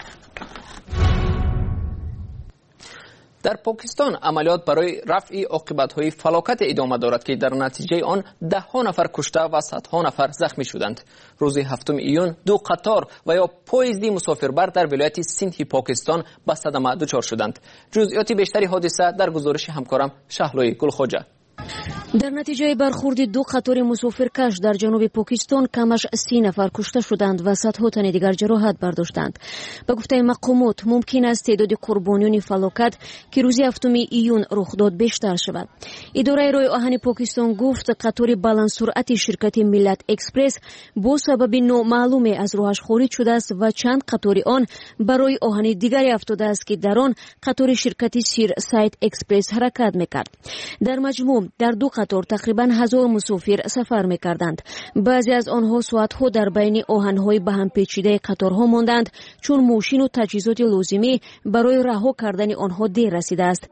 S1: در پاکستان عملیات برای رفع عاقبت‌های فلاکت ادامه دارد که در نتیجه آن ده ها نفر کشته و صدها نفر زخمی شدند. روز هفتم ایون دو قطار و یا پویزدی مسافربر در ولایت سندھ پاکستان به صدمه دچار شدند. جزئیات بیشتری حادثه در گزارش همکارم شهلوی گلخوجه.
S8: در نتیجه برخورد دو قطار مسافرکش در جنوب پاکستان کمش سی نفر کشته شدند و صدها تن دیگر جراحت برداشتند. به گفته مقامات ممکن است تعداد قربانیان فلاکت که روز هفتم ایون رخ داد بیشتر شود. اداره راه آهن پاکستان گفت قطار بلند سرعت شرکت ملت اکسپرس با سبب نامعلوم از راهش خارج شده است و چند قطار آن برای آهن دیگری افتاده است که در آن قطار شرکت سیر سایت اکسپرس حرکت میکرد. در مجموع در دو قطار تقریباً هزار مسافر سفر می‌کردند. بعضی از آنها ساعت‌ها در بین آهن‌های به هم پیچیده قطارها ماندند چون ماشین و تجهیزات لازمی برای رها کردن آنها دیر رسیده است.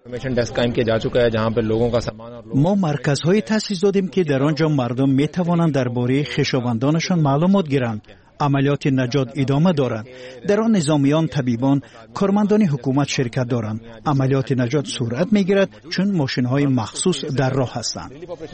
S9: ما مرکزهای تأسیس دادیم که در آنجا مردم می توانند درباره خویشاوندانشان معلومات گیرند. عملیات نجات ادامه دارد. در آن نظامیان، طبیبان، کارمندان حکومت شرکت دارند. عملیات نجات صورت میگیرد چون ماشین‌های مخصوص در راه هستند.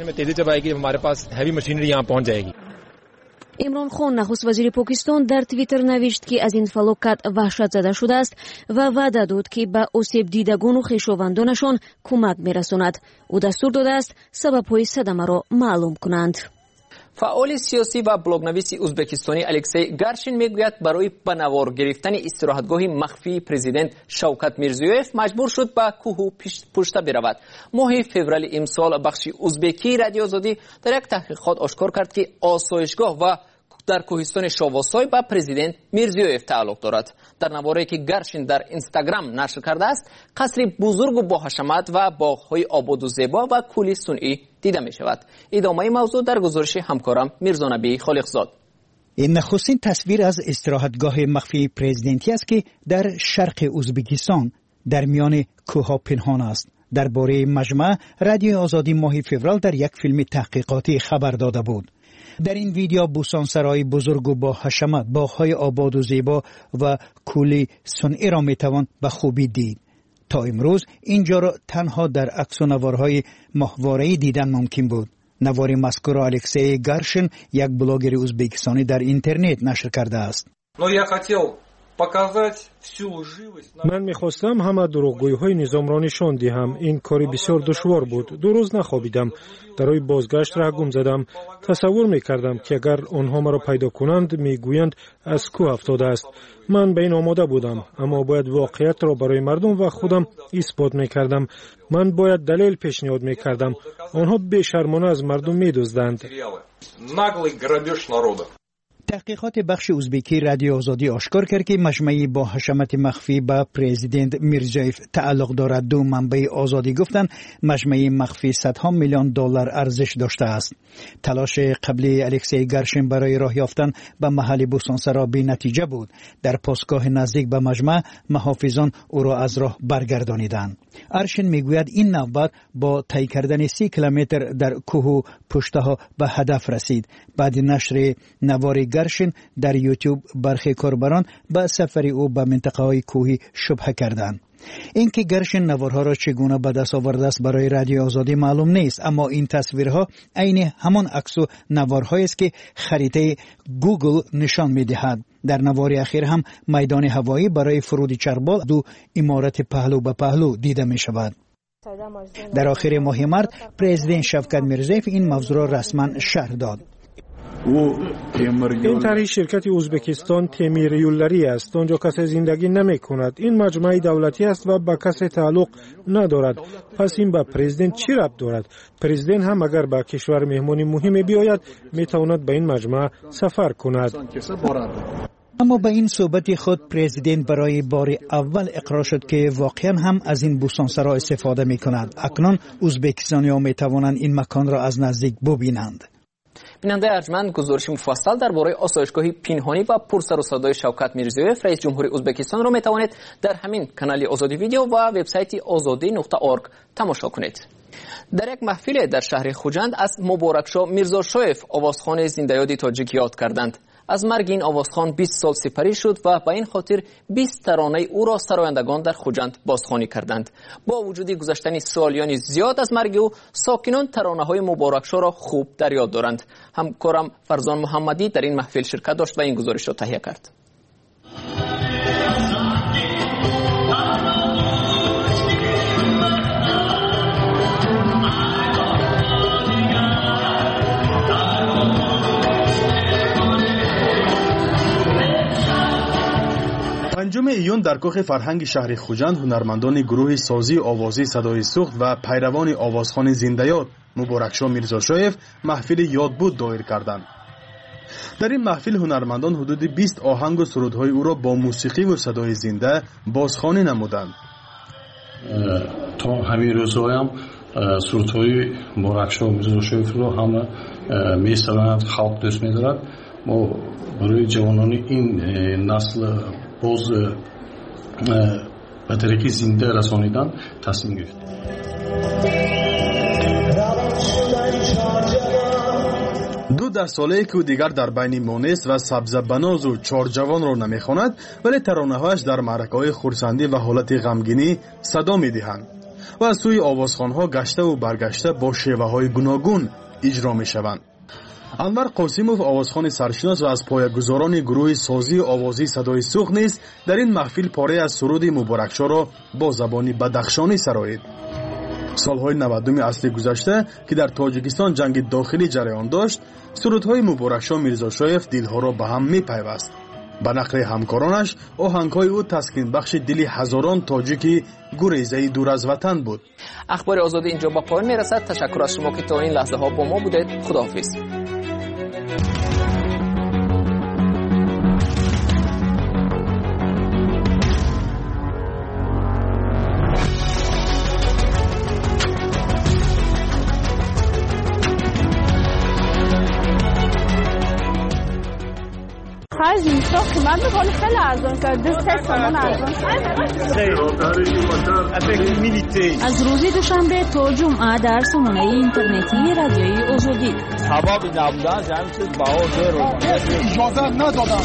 S8: имрон хон нахуст вазири покистон дар твиттер навишт ки аз ин фалокат ваҳшатзада шудааст ва ваъда дод ки ба осебдидагону хешовандонашон кӯмак мерасонад. ӯ дастур додааст сабабҳои садамаро маълум кунанд.
S1: фаъоли сиёсӣ ва блогнависи ӯзбекистонӣ алексей гаршин мегӯяд барои ба навор гирифтани истироҳатгоҳи махфии президент шавкат мирзиёев маҷбур шуд ба кӯҳу пушта биравад. моҳи феврали имсол бахши ӯзбекии радиои озодӣ дар як таҳқиқот ошкор кард ки осоишгоҳ ва дар кӯҳистони шовосой ба президент мирзиёев тааллуқ дорад. дар наворае ки гаршин дар инстаграм нашр кардааст, қасри бузургу боҳашамат ва боғҳои ободу зебо ва кӯли сунъӣ дида мешавад. идомаи мавзӯъ дар гузориши ҳамкорам мирзонабии холиқзод.
S9: این نخستین تصویر از استراحتگاه مخفی پرزیدنتی است که در شرق ازبکستان در میان کوه‌ها پنهان است. درباره مجمع رادیو آزادی ماه فوریه در یک فیلم تحقیقاتی خبر داده بود. در این ویدیو بوستانسرای بزرگ و با حشمت، باغ‌های آباد و زیبا و کولی صنعی را میتوان به خوبی دید. تا امروز اینجا را تنها در عکس و نوارهای ماهواره‌ای دیدن ممکن بود. نوار مذکور الکسی گارشین یک بلاگر ازبکستانی در اینترنت نشر کرده است.
S10: من میخواستم همه دروغگویی های نظام را نشان دهم. این کاری بسیار دشوار بود. دو روز نخوابیدم. در روی بازگشت را گم زدم. تصور میکردم که اگر آنها مرا پیدا کنند میگویند از کوه افتاده است. من به این آماده بودم، اما باید واقعیت را برای مردم و خودم اثبات میکردم. من باید دلیل پیشنهاد میکردم. آنها بی‌شرمانه از مردم میدزدند.
S9: تحقیقات بخش ازبکی رادیو آزادی آشکار کرد که مجمعی با حشمت مخفی به پرزیدنت میرزیوف تعلق دارد. دو منبع آزادی گفتند مجمعی مخفی صدها میلیون دلار ارزش داشته است. تلاش قبلی الکسی گارشین برای راه یافتن به محل بوستانسرا بی نتیجه بود. در پاسگاه نزدیک به مجمع محافظان او را از راه برگردانیدند. ارشین میگوید این نوبت با طی کردن سی کیلومتر در کوه پشته ها به هدف رسید. بعد نشر نوار گارشین در یوتیوب برخی کاربران به سفر او به منطقه های کوهی شبهه کردند. اینکه گارشین نوارها را چگونه به دست آورده است برای رادیو آزادی معلوم نیست، اما این تصویرها عین همان عکس و نوارهایی است که خریطه گوگل نشان می‌دهد. در نوار اخیر هم میدان هوایی برای فرود چربال دو عمارت پهلو به پهلو دیده می شود. در آخر ماه مارس پرزیدنت شوکت میرزیوف این موضوع را رسما شرح داد.
S10: این طرح شرکت ازبکستان تمیریولری است. آنجا کسی زندگی نمی کند. این مجمع دولتی است و با کسی تعلق ندارد. پس این با پرزیدنت چی ربط دارد؟ پرزیدنت هم اگر با کشور مهمانی مهمی بیاید می تواند به این مجمع سفر کند.
S9: اما به این صحبت خود پرزیدنت برای بار اول اقرار شد که واقعا هم از این بوستانسرا استفاده می کند. اکنون ازبکستانی‌ها می توانند این مکان را از نزدیک ببینند.
S1: بیننده ارجمند، گزارش مفصل درباره آسایشگاهی پنهانی و پرسر و صدای شوکت میرزیوف رئیس جمهوری ازبکستان را می توانید در همین کانال آزادی ویدیو و وبسایت آزادی نقطه اورگ تماشا کنید. در یک محفل در شهر خوجند از مبارکشاه میرزاشویف آوازخوان زنده‌یاد تاجیک یاد کردند. از مرگ این آوازخوان بیست سال سپری شد و به این خاطر بیست ترانه او را سرایندگان در خوجند بازخوانی کردند. با وجود گذشتن سالیانی زیاد از مرگ او، ساکنان ترانه های مبارکشاه را خوب در یاد دارند. همکارم فرزان محمدی در این محفل شرکت داشت و این گزارش را تهیه کرد.
S11: پنجم ایون در کاخ فرهنگ شهر خوجند هنرمندان گروه سازی آوازی صدای سوخت و پیروان آوازخوان زنده‌یاد مبارکشاه میرزاشویف محفل یادبود دایر کردند. در این محفل هنرمندان حدود بیست آهنگ و سرودهای او را با موسیقی و صدای زنده بازخوانی نمودند.
S14: تا همین روزها هم سرودهای مبارکشاه میرزاشویف را همه میشنوند، خلق دوست می‌دارد. ما برای جوانان این نسل باز به طریق زنده رسانیدن تصمیم گرفت.
S11: دو در ساله‌ای که او دیگر در بین مونس و سبزبناز و چارجوان را نمیخواند، ولی ترانه‌هایش در معرکه‌های خرسندی و حالت غمگینی صدا می‌دهند و از سوی آوازخوان‌ها گشته و برگشته با شیوه‌های گوناگون اجرا می‌شوند. انور قاسموف آوازخوان سرشناس و از پایه‌گذاران گروه سازی و آوازی صدای سوخت نیز در این محفل پاره از سرود مبارکشاه را با زبانی بدخشانی سرایید. سالهای نودم اصل گذشته که در تاجیکستان جنگ داخلی جریان داشت، سرودهای مبارکشاه میرزاشایف دلها را به هم می‌پیوست. به نقل همکارانش آهنگ‌های او تسکین بخش دل هزاران تاجیکی گریزه دور از وطن بود.
S1: اخبار آزادی اینجا به پایان میرسد. تشکر از شما که تا این لحظه ها با ما بودید. خداحافظ.
S15: خرج نیست قیمت میکنه خیلی ارزان کرده سه سامان ارزان
S8: از روز دوشنبه تا جمعه در سامانه اینترنتی رادیوی آزادی
S16: سبب نبودن همین چیز بهار رو اجازه ندادن.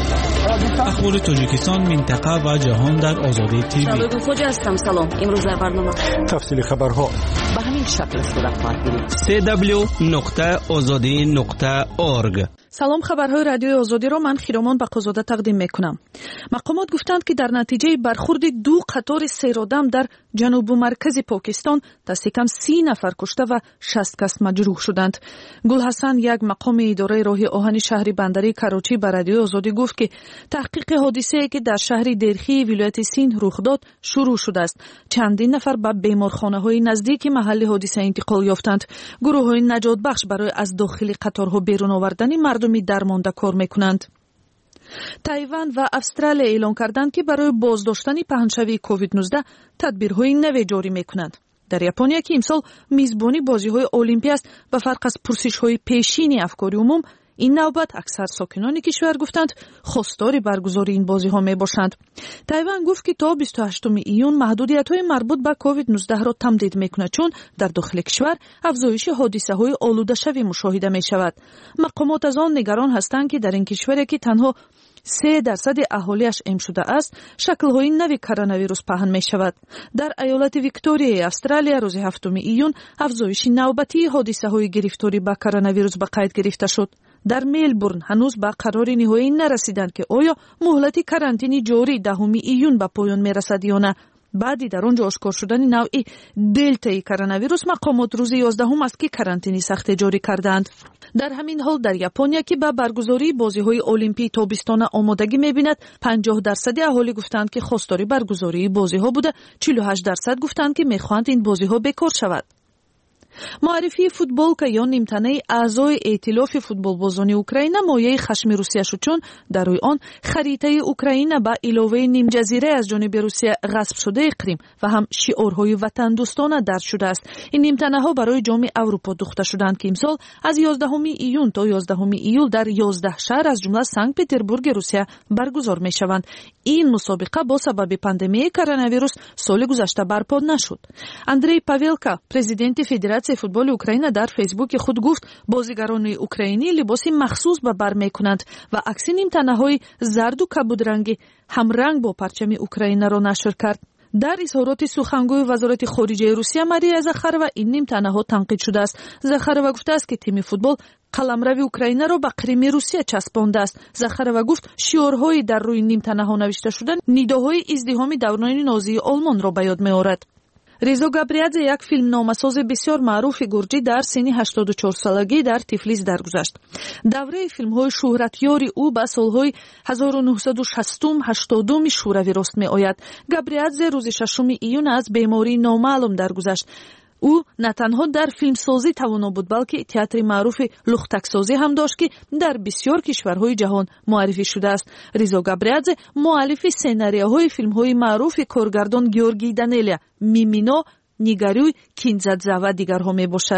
S18: اخبار تاجیکستان، منطقه و جهان در آزادی تیوی.
S8: شباب خوش هستم. سلام. امروز در برنامه
S18: تفصیل خبرها
S8: به همین شکل صورت خواهد گرفت.
S18: سه دبلیو نقطه آزادی نقطه اورگ.
S17: سلام، خبرهای رادیوی آزادی را من خیرامان بقازاده تقدیم میکنم. مقامات گفتند که در نتیجه برخورد دو قطار سیرآدم در جنوب و مرکز پاکستان دست کم سی نفر کشته و شصت کس مجروح شدند. گل حسن، یک مقام اداره راه آهن شهر بندری کراچی، به رادیوی آزادی گفت که تحقیق حادثه‌ای که در شهر درخی ولایت سیند رخ داد شروع شده است. چندین نفر به بیمارخانه‌های نزدیک محل حادثه انتقال یافتند. گروه‌های نجات بخش برای از داخل قطارها بیرون آوردن مردمی درمانده کار میکنند. تایوان و استرالیا اعلام کردند که برای بازداشتن پهنشوی کووید نوزده تدبیرهای نوی جاری میکنند. در ژاپن که امسال میزبانی بازی‌های المپیک است، به فرق از پرسش‌های پیشینی افکار عموم، این نوبت اکثر ساکنان کشور گفتند خواستار برگزاری این بازی‌ها میباشند. تایوان گفت که تا بیست و هشتم ایون محدودیت‌های مربوط به کووید نوزده را تمدید میکند، چون در داخل کشور افزایش حادثه‌های آلوده‌شوی مشاهده میشود. مقامات از آن نگران هستند که در این کشوری که تنها سه درصد اهالیش ام شده است، شکل‌های نوی کرونا ویروس پهن می‌شود. در ایالت ویکتوریا استرالیا روز هفتم ایون افزایش نوبتی حادثه‌های گرفتاری با کرونا ویروس به قید گرفته شد. در ملبورن هنوز به قرار نهایی نرسیدند که آیا مهلت کرانتینی جاری دهم ایون به پایان میرسد یا نه. بعدی در آنجا آشکار شدن نوع دلتای کرونا ویروس، مقامات روز یازدهم است که کرانتینی سخت جاری کردند. در همین حال در ژاپن که به برگزاری بازی‌های المپی تابستان آمادگی می‌بیند، پنجاه درصد اهالی گفتند که خواستار برگزاری بازی‌ها بوده، چهل و هشت درصد گفتند که می‌خواهند این بازی‌ها بکار شود. معرفی فوتبال که یا نیمتنه اعضای ائتلاف فوتبال بازان اوکراین مایه خشم روسیه شد، چون در روی آن خریطه اوکراین به علاوه نیم جزیره از جانب روسیه غصب شده کریم و هم شعارهای وطن دوستانه درج شده است. این نیمتنه ها برای جام اروپا دوخته شدند که امسال از یازدهم ایون تا یازدهم ایول در یازده شهر از جمله سنت پترزبورگ روسیه برگزار می شوند. این مسابقه با سبب پاندمی کرونا ویروس سال گذشته برپا نشد. اندری پاولکا، پرزیدنت فدراسیون فوتبال اوکراین، در فیسبوک خود گفت بازیگران اوکراینی لباسی مخصوص به بر میکنند و عکس نیمتنه‌های زرد و کبودرنگی همرنگ با پرچم اوکراین را نشر کرد. در اظهارات سخنگوی وزارت خارجه روسیه ماریا زاخارова این نیمتنه‌ها تنقید شده است. زاخارova گفته است که تیم فوتبال قلمرو اوکراین را به کریم روسیه چسبانده است. زاخارova گفت شعارهای در روی نیمتنه‌ها نوشته شده نداهای ازدحام دوران نازی آلمان را به یاد می‌آورد. ریزو گابریادзе، یک فیلمنامه‌ساز بسیار معروف گرجی، در سن هشتاد و چهار سالگی در تیفلیس درگذشت. دوره فیلم‌های شهرتیاری او به سال‌های هزار و نهصد و شصت هشتاد شوروی راست می‌آید. گابریادзе روز ششم ایون از بیماری نامعلوم درگذشت. او نه تنها در فیلمسازی توانا بود، بلکه تئاتر معروف لختکسازی هم داشت که در بسیار کشورهای جهان معرفی شده است. ریزو گابریادзе مؤلف سناریوهای فیلم‌های معروف کارگردان گیورگی دانلیا، میمینا، نیگاروی، کینزادزا و دیگرها میباشد.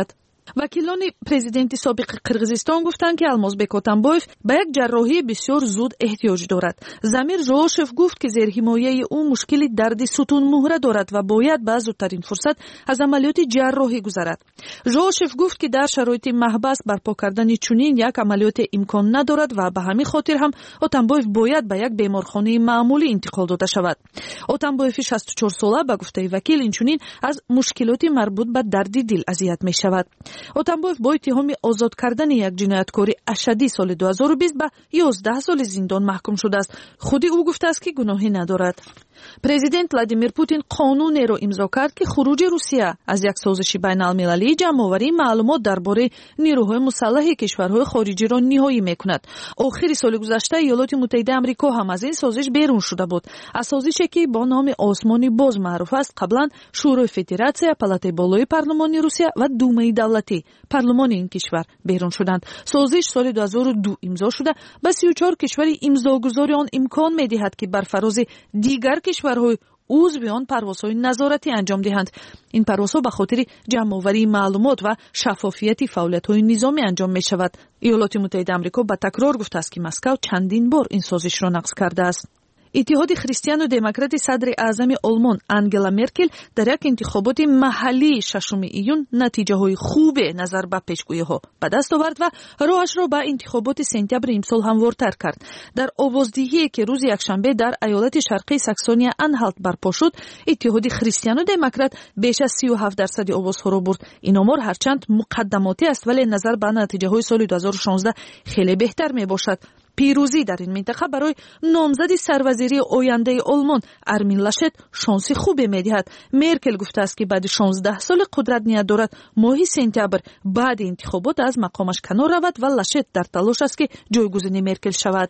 S17: وکیلان پرزیدنت سابق قرغیزستان گفتند که المازبек اتنبایف به یک جراحی بسیار زود احتیاج دارد. زمیر ژوشف گفت که زیر حمایه او مشکلی درد ستون مهره دارد و باید به زودترین فرصت از عملیات جراحی گذرد. ژوشف گفت که در شرایط محبس برپا کردن چنین یک عملیات امکان ندارد و به همین خاطر هم اتنبایف باید به یک بیمارخانه معمولی انتقال داده شود. اتنبایف شصت و چهار ساله به گفته وکیل اینچنین از مشکلات مربوط به درد دل اذیت می شود. اتنبایف با اتهام آزاد کردن یک جنایتکار اشدی سال دو هزار و بیست به یازده سال زندان محکوم شده است. خود او گفته است که گناهی ندارد. پرزیدنت ولادیمیر پوتین قانونی را امضا کرد که خروج روسیه از یک سازش بین‌المللی جمع‌آوری معلومات درباره نیروهای مسلح کشورهای خارجی را نهایی می‌کند. آخر سال گذشته ایالات متحده آمریکا هم از این سازش بیرون شده بود. از سازشی که با نام آسمانی باز معروف است قبلا شورای فدراسیون، پالاتای بالای پارلمانی روسیه و دومای دولتی پارلمان این کشور بیرون شدند. سازش سال دو هزار و دو امضا شده و سی و چهار کشور امضاگذاری آن امکان می‌دهد که بر فراز دیگر کشورهای عضو آن پروازهای نظارتی انجام دهند. این پروازها به خاطر جمع‌آوری معلومات و شفافیت فعالیت‌های نظامی انجام می‌شود. ایالات متحده آمریکا به تکرار گفته است که مسکو چندین بار این سازش را نقض کرده است. اتحاد خریستیان و دموکرات صدر اعظم آلمان انگلا مرکل در یک انتخابات محلی ششم ایون نتیجه های خوب نظر به پیشگویی ها به دست آورد و راهش را به انتخابات سپتامبر امسال هموارتر کرد. در آوازدهی که روز یکشنبه در ایالت شرقی ساکسونیا آنهالت برپا شد، اتحاد خریستیان و دموکرات بیش از سی و هفت درصد آوازها را برد. این آمار هرچند مقدماتی است ولی نظر به نتیجه های سال دو هزار و شانزده خیلی بهتر می باشد. پیروزی در این منطقه برای نامزد سروزیری آینده آلمان ارمین لاشت شانس خوبی می‌دهد. مرکل گفته است که بعد شانزده سال قدرت نیت دارد ماه سپتامبر بعد انتخابات از مقامش کنار رود و لاشت در تلاش است که جایگزین مرکل شود.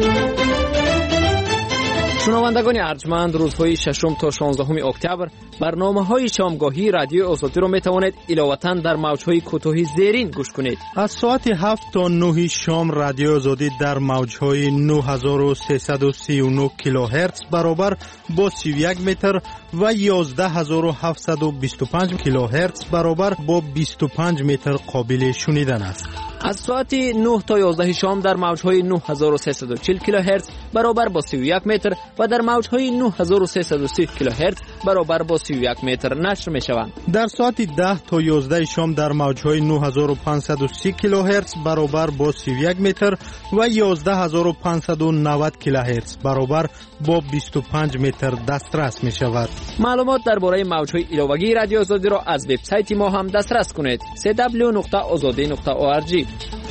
S1: شنوندگان ارجمند، روزهای ششم تا شانزدهم اکتبر برنامه‌های شامگاهی رادیو آزادی را می‌توانید علاوه‌اً در موج‌های کوتاه زیرین گوش کنید.
S11: از ساعت هفت تا نه شام رادیو آزادی در موج‌های نه هزار و سیصد و سی و نه کیلوهرتز برابر با سی و یک متر و یازده هزار و هفتصد و بیست و پنج کیلوهرتز برابر با بیست و پنج متر قابل شنیدن است.
S1: از ساعت نه تا یازده شام در موج‌های نه هزار و سیصد و چهل کیلوهرتز برابر با سی و یک متر و در موج‌های نه هزار و سیصد و سی کیلوهرتز برابر با سی و یک متر نشر می‌شوند.
S11: در ساعت ده تا یازده شام در موج‌های نه هزار و پانصد و سی کیلوهرتز برابر با سی و یک متر و یازده هزار و پانصد و نود کیلوهرتز برابر با بیست و پنج متر دسترس می‌شود.
S1: معلومات درباره موج‌های علاوه‌ای رادیو آزادی را از وبسایت ما هم دسترس کنید: دبلیو دبلیو دبلیو نقطه آزادی نقطه او آر جی.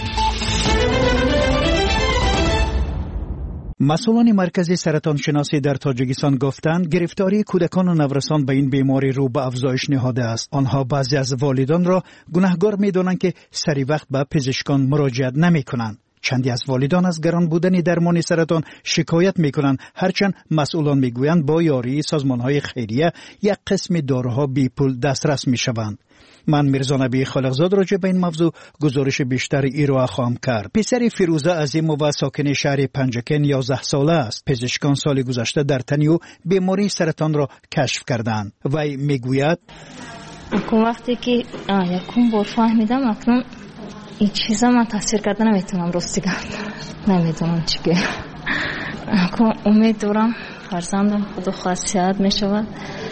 S9: مسئولان مرکز سرطان شناسی در تاجیکستان گفتند گرفتاری کودکان و نورسان به این بیماری رو به افزایش نهاده است. آنها بعضی از والدان را گناهکار می‌دانند که سری وقت به پزشکان مراجعت نمی‌کنند. چندی از والدان از گران بودن درمان سرطان شکایت می‌کنند، هرچند مسئولان می‌گویند با یاری سازمان‌های خیریه یک قسم داروها بی پول دسترس می‌شوند. من میرزا نبی خالقزاد راجع به این موضوع گزارش بیشتر ایرو خواهم کرد. پسر فیروزه عظیم و ساکن شهر پنجکن یازده ساله است. پزشکان سال گذشته در تنیو بیماری سرطان را کشف کردند. وی میگوید
S2: اون وقتی که یکم بار فهمیدم اکنون این چیزا من تصویر کردن نمیتونم راستی نمیدونم چیه. اکنون امید دارم فرزندم خود خاصیت میشود.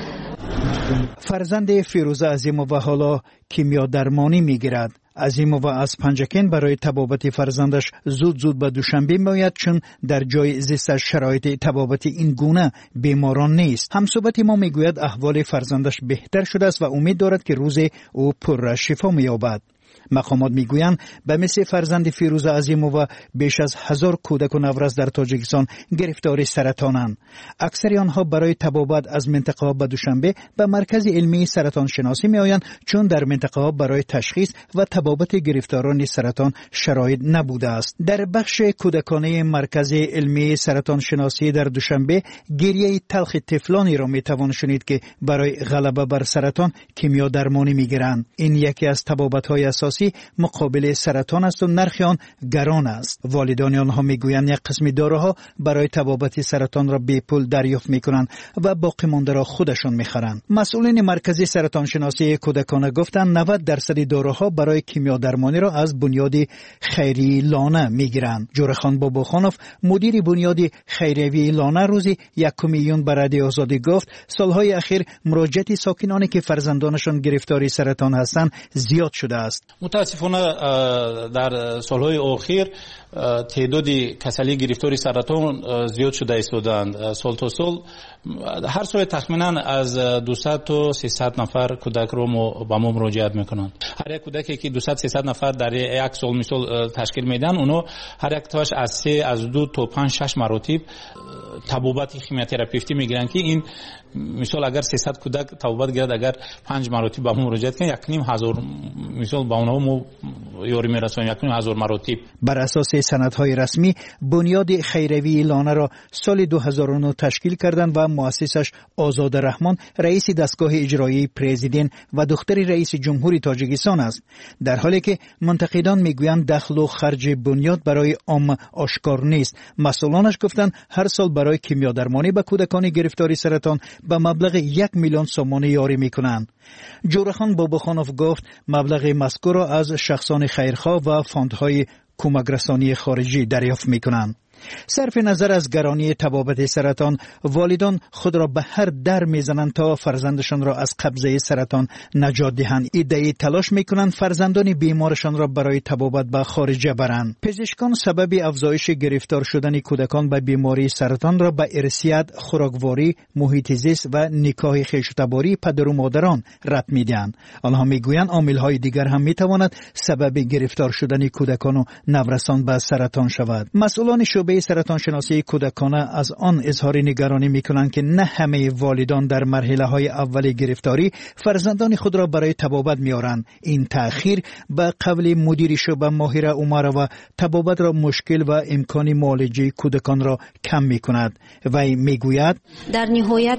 S9: فرزند فیروزه عظیموف حالا کیمیا درمانی میگیرد. عظیموف از پنجکن برای طبابت فرزندش زود زود به دوشنبه میآید، چون در جای زیستش شرایط طبابت این گونه بیماران نیست. همصحبت ما میگوید احوال فرزندش بهتر شده است و امید دارد که روز او پر شفا مییابد. مقامات میگویند به مثل فرزند فیروزه عظیموف بیش از هزار کودک و نورس در تاجیکستان گرفتار سرطانند. اکثر آنها برای طبابت از منطقه به دوشنبه به مرکز علمی سرطان شناسی میآیند، چون در منطقه برای تشخیص و طبابت گرفتاران سرطان شرایط نبوده است. در بخش کودکانه مرکز علمی سرطان شناسی در دوشنبه گریه تلخ طفلانی را میتوان شنید که برای غلبه بر سرطان کیمیا درمانی میگیرند. این یکی از طبابت‌های اساسی اساسی مقابل سرطان است و نرخ آن گران است. والدان آنها میگویند یک قسم داروها برای تبابت سرطان را بی پول دریافت میکنند و باقی مانده را خودشان میخرند. مسئولین مرکز سرطان شناسی کودکان گفتند نود درصد داروها برای کیمیا درمانی را از بنیاد خیری لانه میگیرند. جورخان باباخانوف مدیر بنیاد خیریوی لانه روزی یک میلیون به رادیو آزادی گفت سالهای اخیر مراجعت ساکنانی که فرزندانشان گرفتاری سرطان هستند زیاد شده است.
S19: متاسفانه در سالهای اخیر تعداد کسانی گرفتاری سرطان زیاد شده ایستادند. سال تا سال هر سال تخمینا از دویست تا سیصد نفر کودک رو با ما مراجعت میکنند. هر یک کودکی که دویست سیصد نفر در یک سال مثال تشکیل میدن، اونو هر یک تاش از سه از دو تا پنج شش مراتب تبابت خیمیوتراپی میگیرن که این مثال اگر سیصد کودک تبابت گیرد، اگر پنج مراتب با ما مراجعت کنن یک نیم هزار مثال با اونها ما یاری میرسونیم، یک نیم هزار مراتب.
S9: بر اساس سندهای رسمی بنیاد خیریوی لانه را سال دو هزار و نه تشکیل کردند و مؤسسش آزاد رحمان رئیس دستگاه اجرایی پرزیدنت و دختر رئیس جمهوری تاجیکستان است، در حالی که منتقدان میگویند دخل و خرج بنیاد برای عام آشکار نیست. مسئولانش گفتند هر سال برای کیمیا درمانی به کودکان گرفتاری سرطان به مبلغ یک میلیون سومانی یاری میکنند. جورخان باباخانوف گفت مبلغ مذکور را از شخصان خیرخواه و فاندهای کمک رسانی خارجی دریافت میکنند. صرف نظر از گرانی تبابت سرطان، والدان خود را به هر در میزنند تا فرزندشان را از قبضه سرطان نجات دهند. ایده تلاش میکنند فرزندان بیمارشان را برای تبابت به خارجه برند. پزشکان سبب افزایش گرفتار شدن کودکان به بیماری سرطان را به ارثیت، خوراکواری، محیط زیست و نکاح خویشتباری پدر و مادران ربط میدهند. آنها میگویند عامل‌های دیگر هم میتواند سبب گرفتار شدن کودکان و نورسان به سرطان شود. مسئولان شعبه سرطان شناسی کودکان از آن اظهار نگرانی میکنند که نه همه والدان در مرحله های اول گرفتاری فرزندان خود را برای تبابت میارند. این تأخیر به قول مدیر شعبه ماهره عمر و تبابت را مشکل و امکان معالجه کودکان را کم میکند. وی میگوید
S21: در نهایت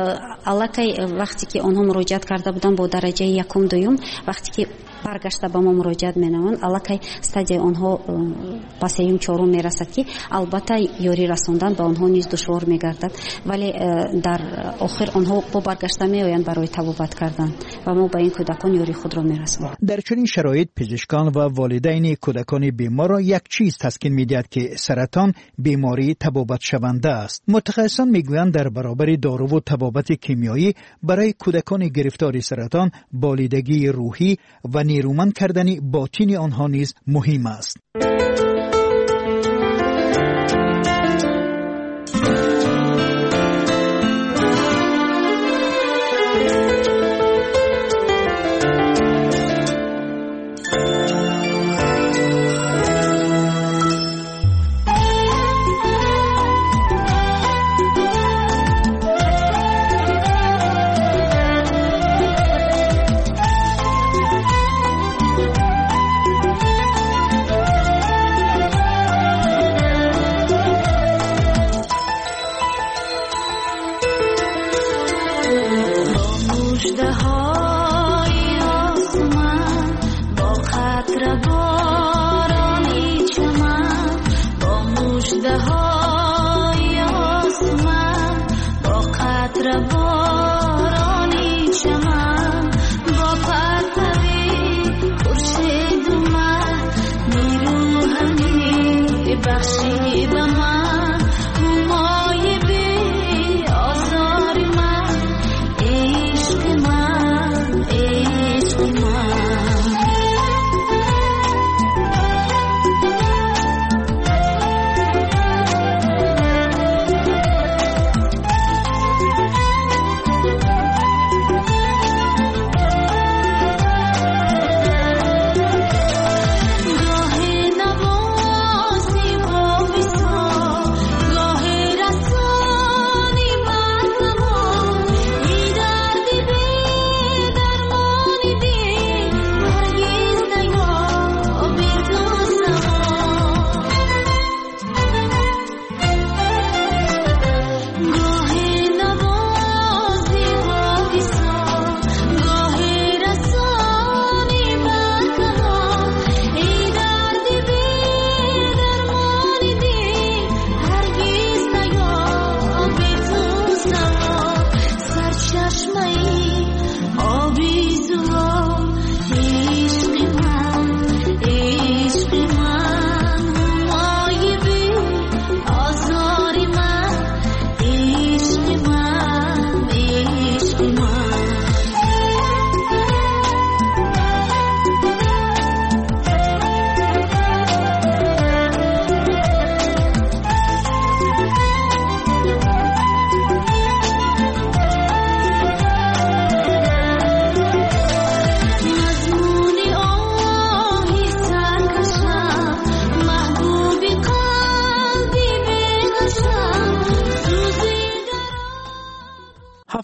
S21: الکی وقتی که آنها مراجعت کرده بودند با درجه یکم دوم، وقتی که برگشته به ما مراجعت می‌نمایند الکی استادی آنها به سوم چهارم میرسد که البته یاری رساندن به آنها نیز دشوار میگردد، ولی در آخر آنها با برگشته میآیند برای تبابت کردن و ما به این کودکان یاری خود را میرسانیم.
S9: در چنین شرایط پزشکان و والدین کودکان بیمار را یک چیز تسکین میدهد که سرطان بیماری تبابت شونده است. متخصصان میگویند در برابر دارو و تبابت کیمیایی برای کودکان گرفتار سرطان بالیدگی روحی و نیرومند کردن باطنی آنها نیز مهم است.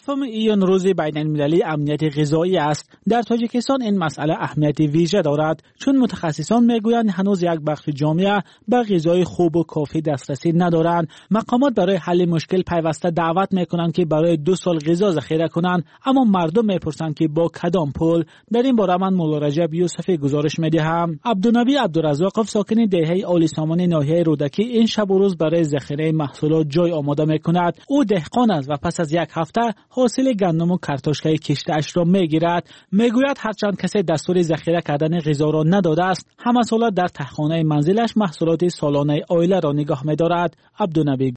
S20: هفتم ایون روز بین المللی امنیت غذایی است. در تاجیکستان این مسئله اهمیت ویژه دارد چون متخصصان میگویند هنوز یک بخش جامعه به غذای خوب و کافی دسترسی ندارند. مقامات برای حل مشکل پیوسته دعوت میکنند که برای دو سال غذا ذخیره کنند، اما مردم میپرسند که با کدام پول؟ در این باره من مولا رجب یوسفی گزارش میدهم. عبدالنبی عبدالرزاقов ساکن دهه آل سامان ناحیه رودکی این شب و روز برای ذخیره محصولات جای آماده میکند. او دهقان است و پس از یک هفته حاصل گندم و کارتوشکای کشته‌اش را میگیرد. میگوید هرچند کسی دستور ذخیره کردن غذا را نداده است، همه ساله در تهخانه منزلش محصولات سالانه عائله را نگاه می‌دارد. عبدالنبی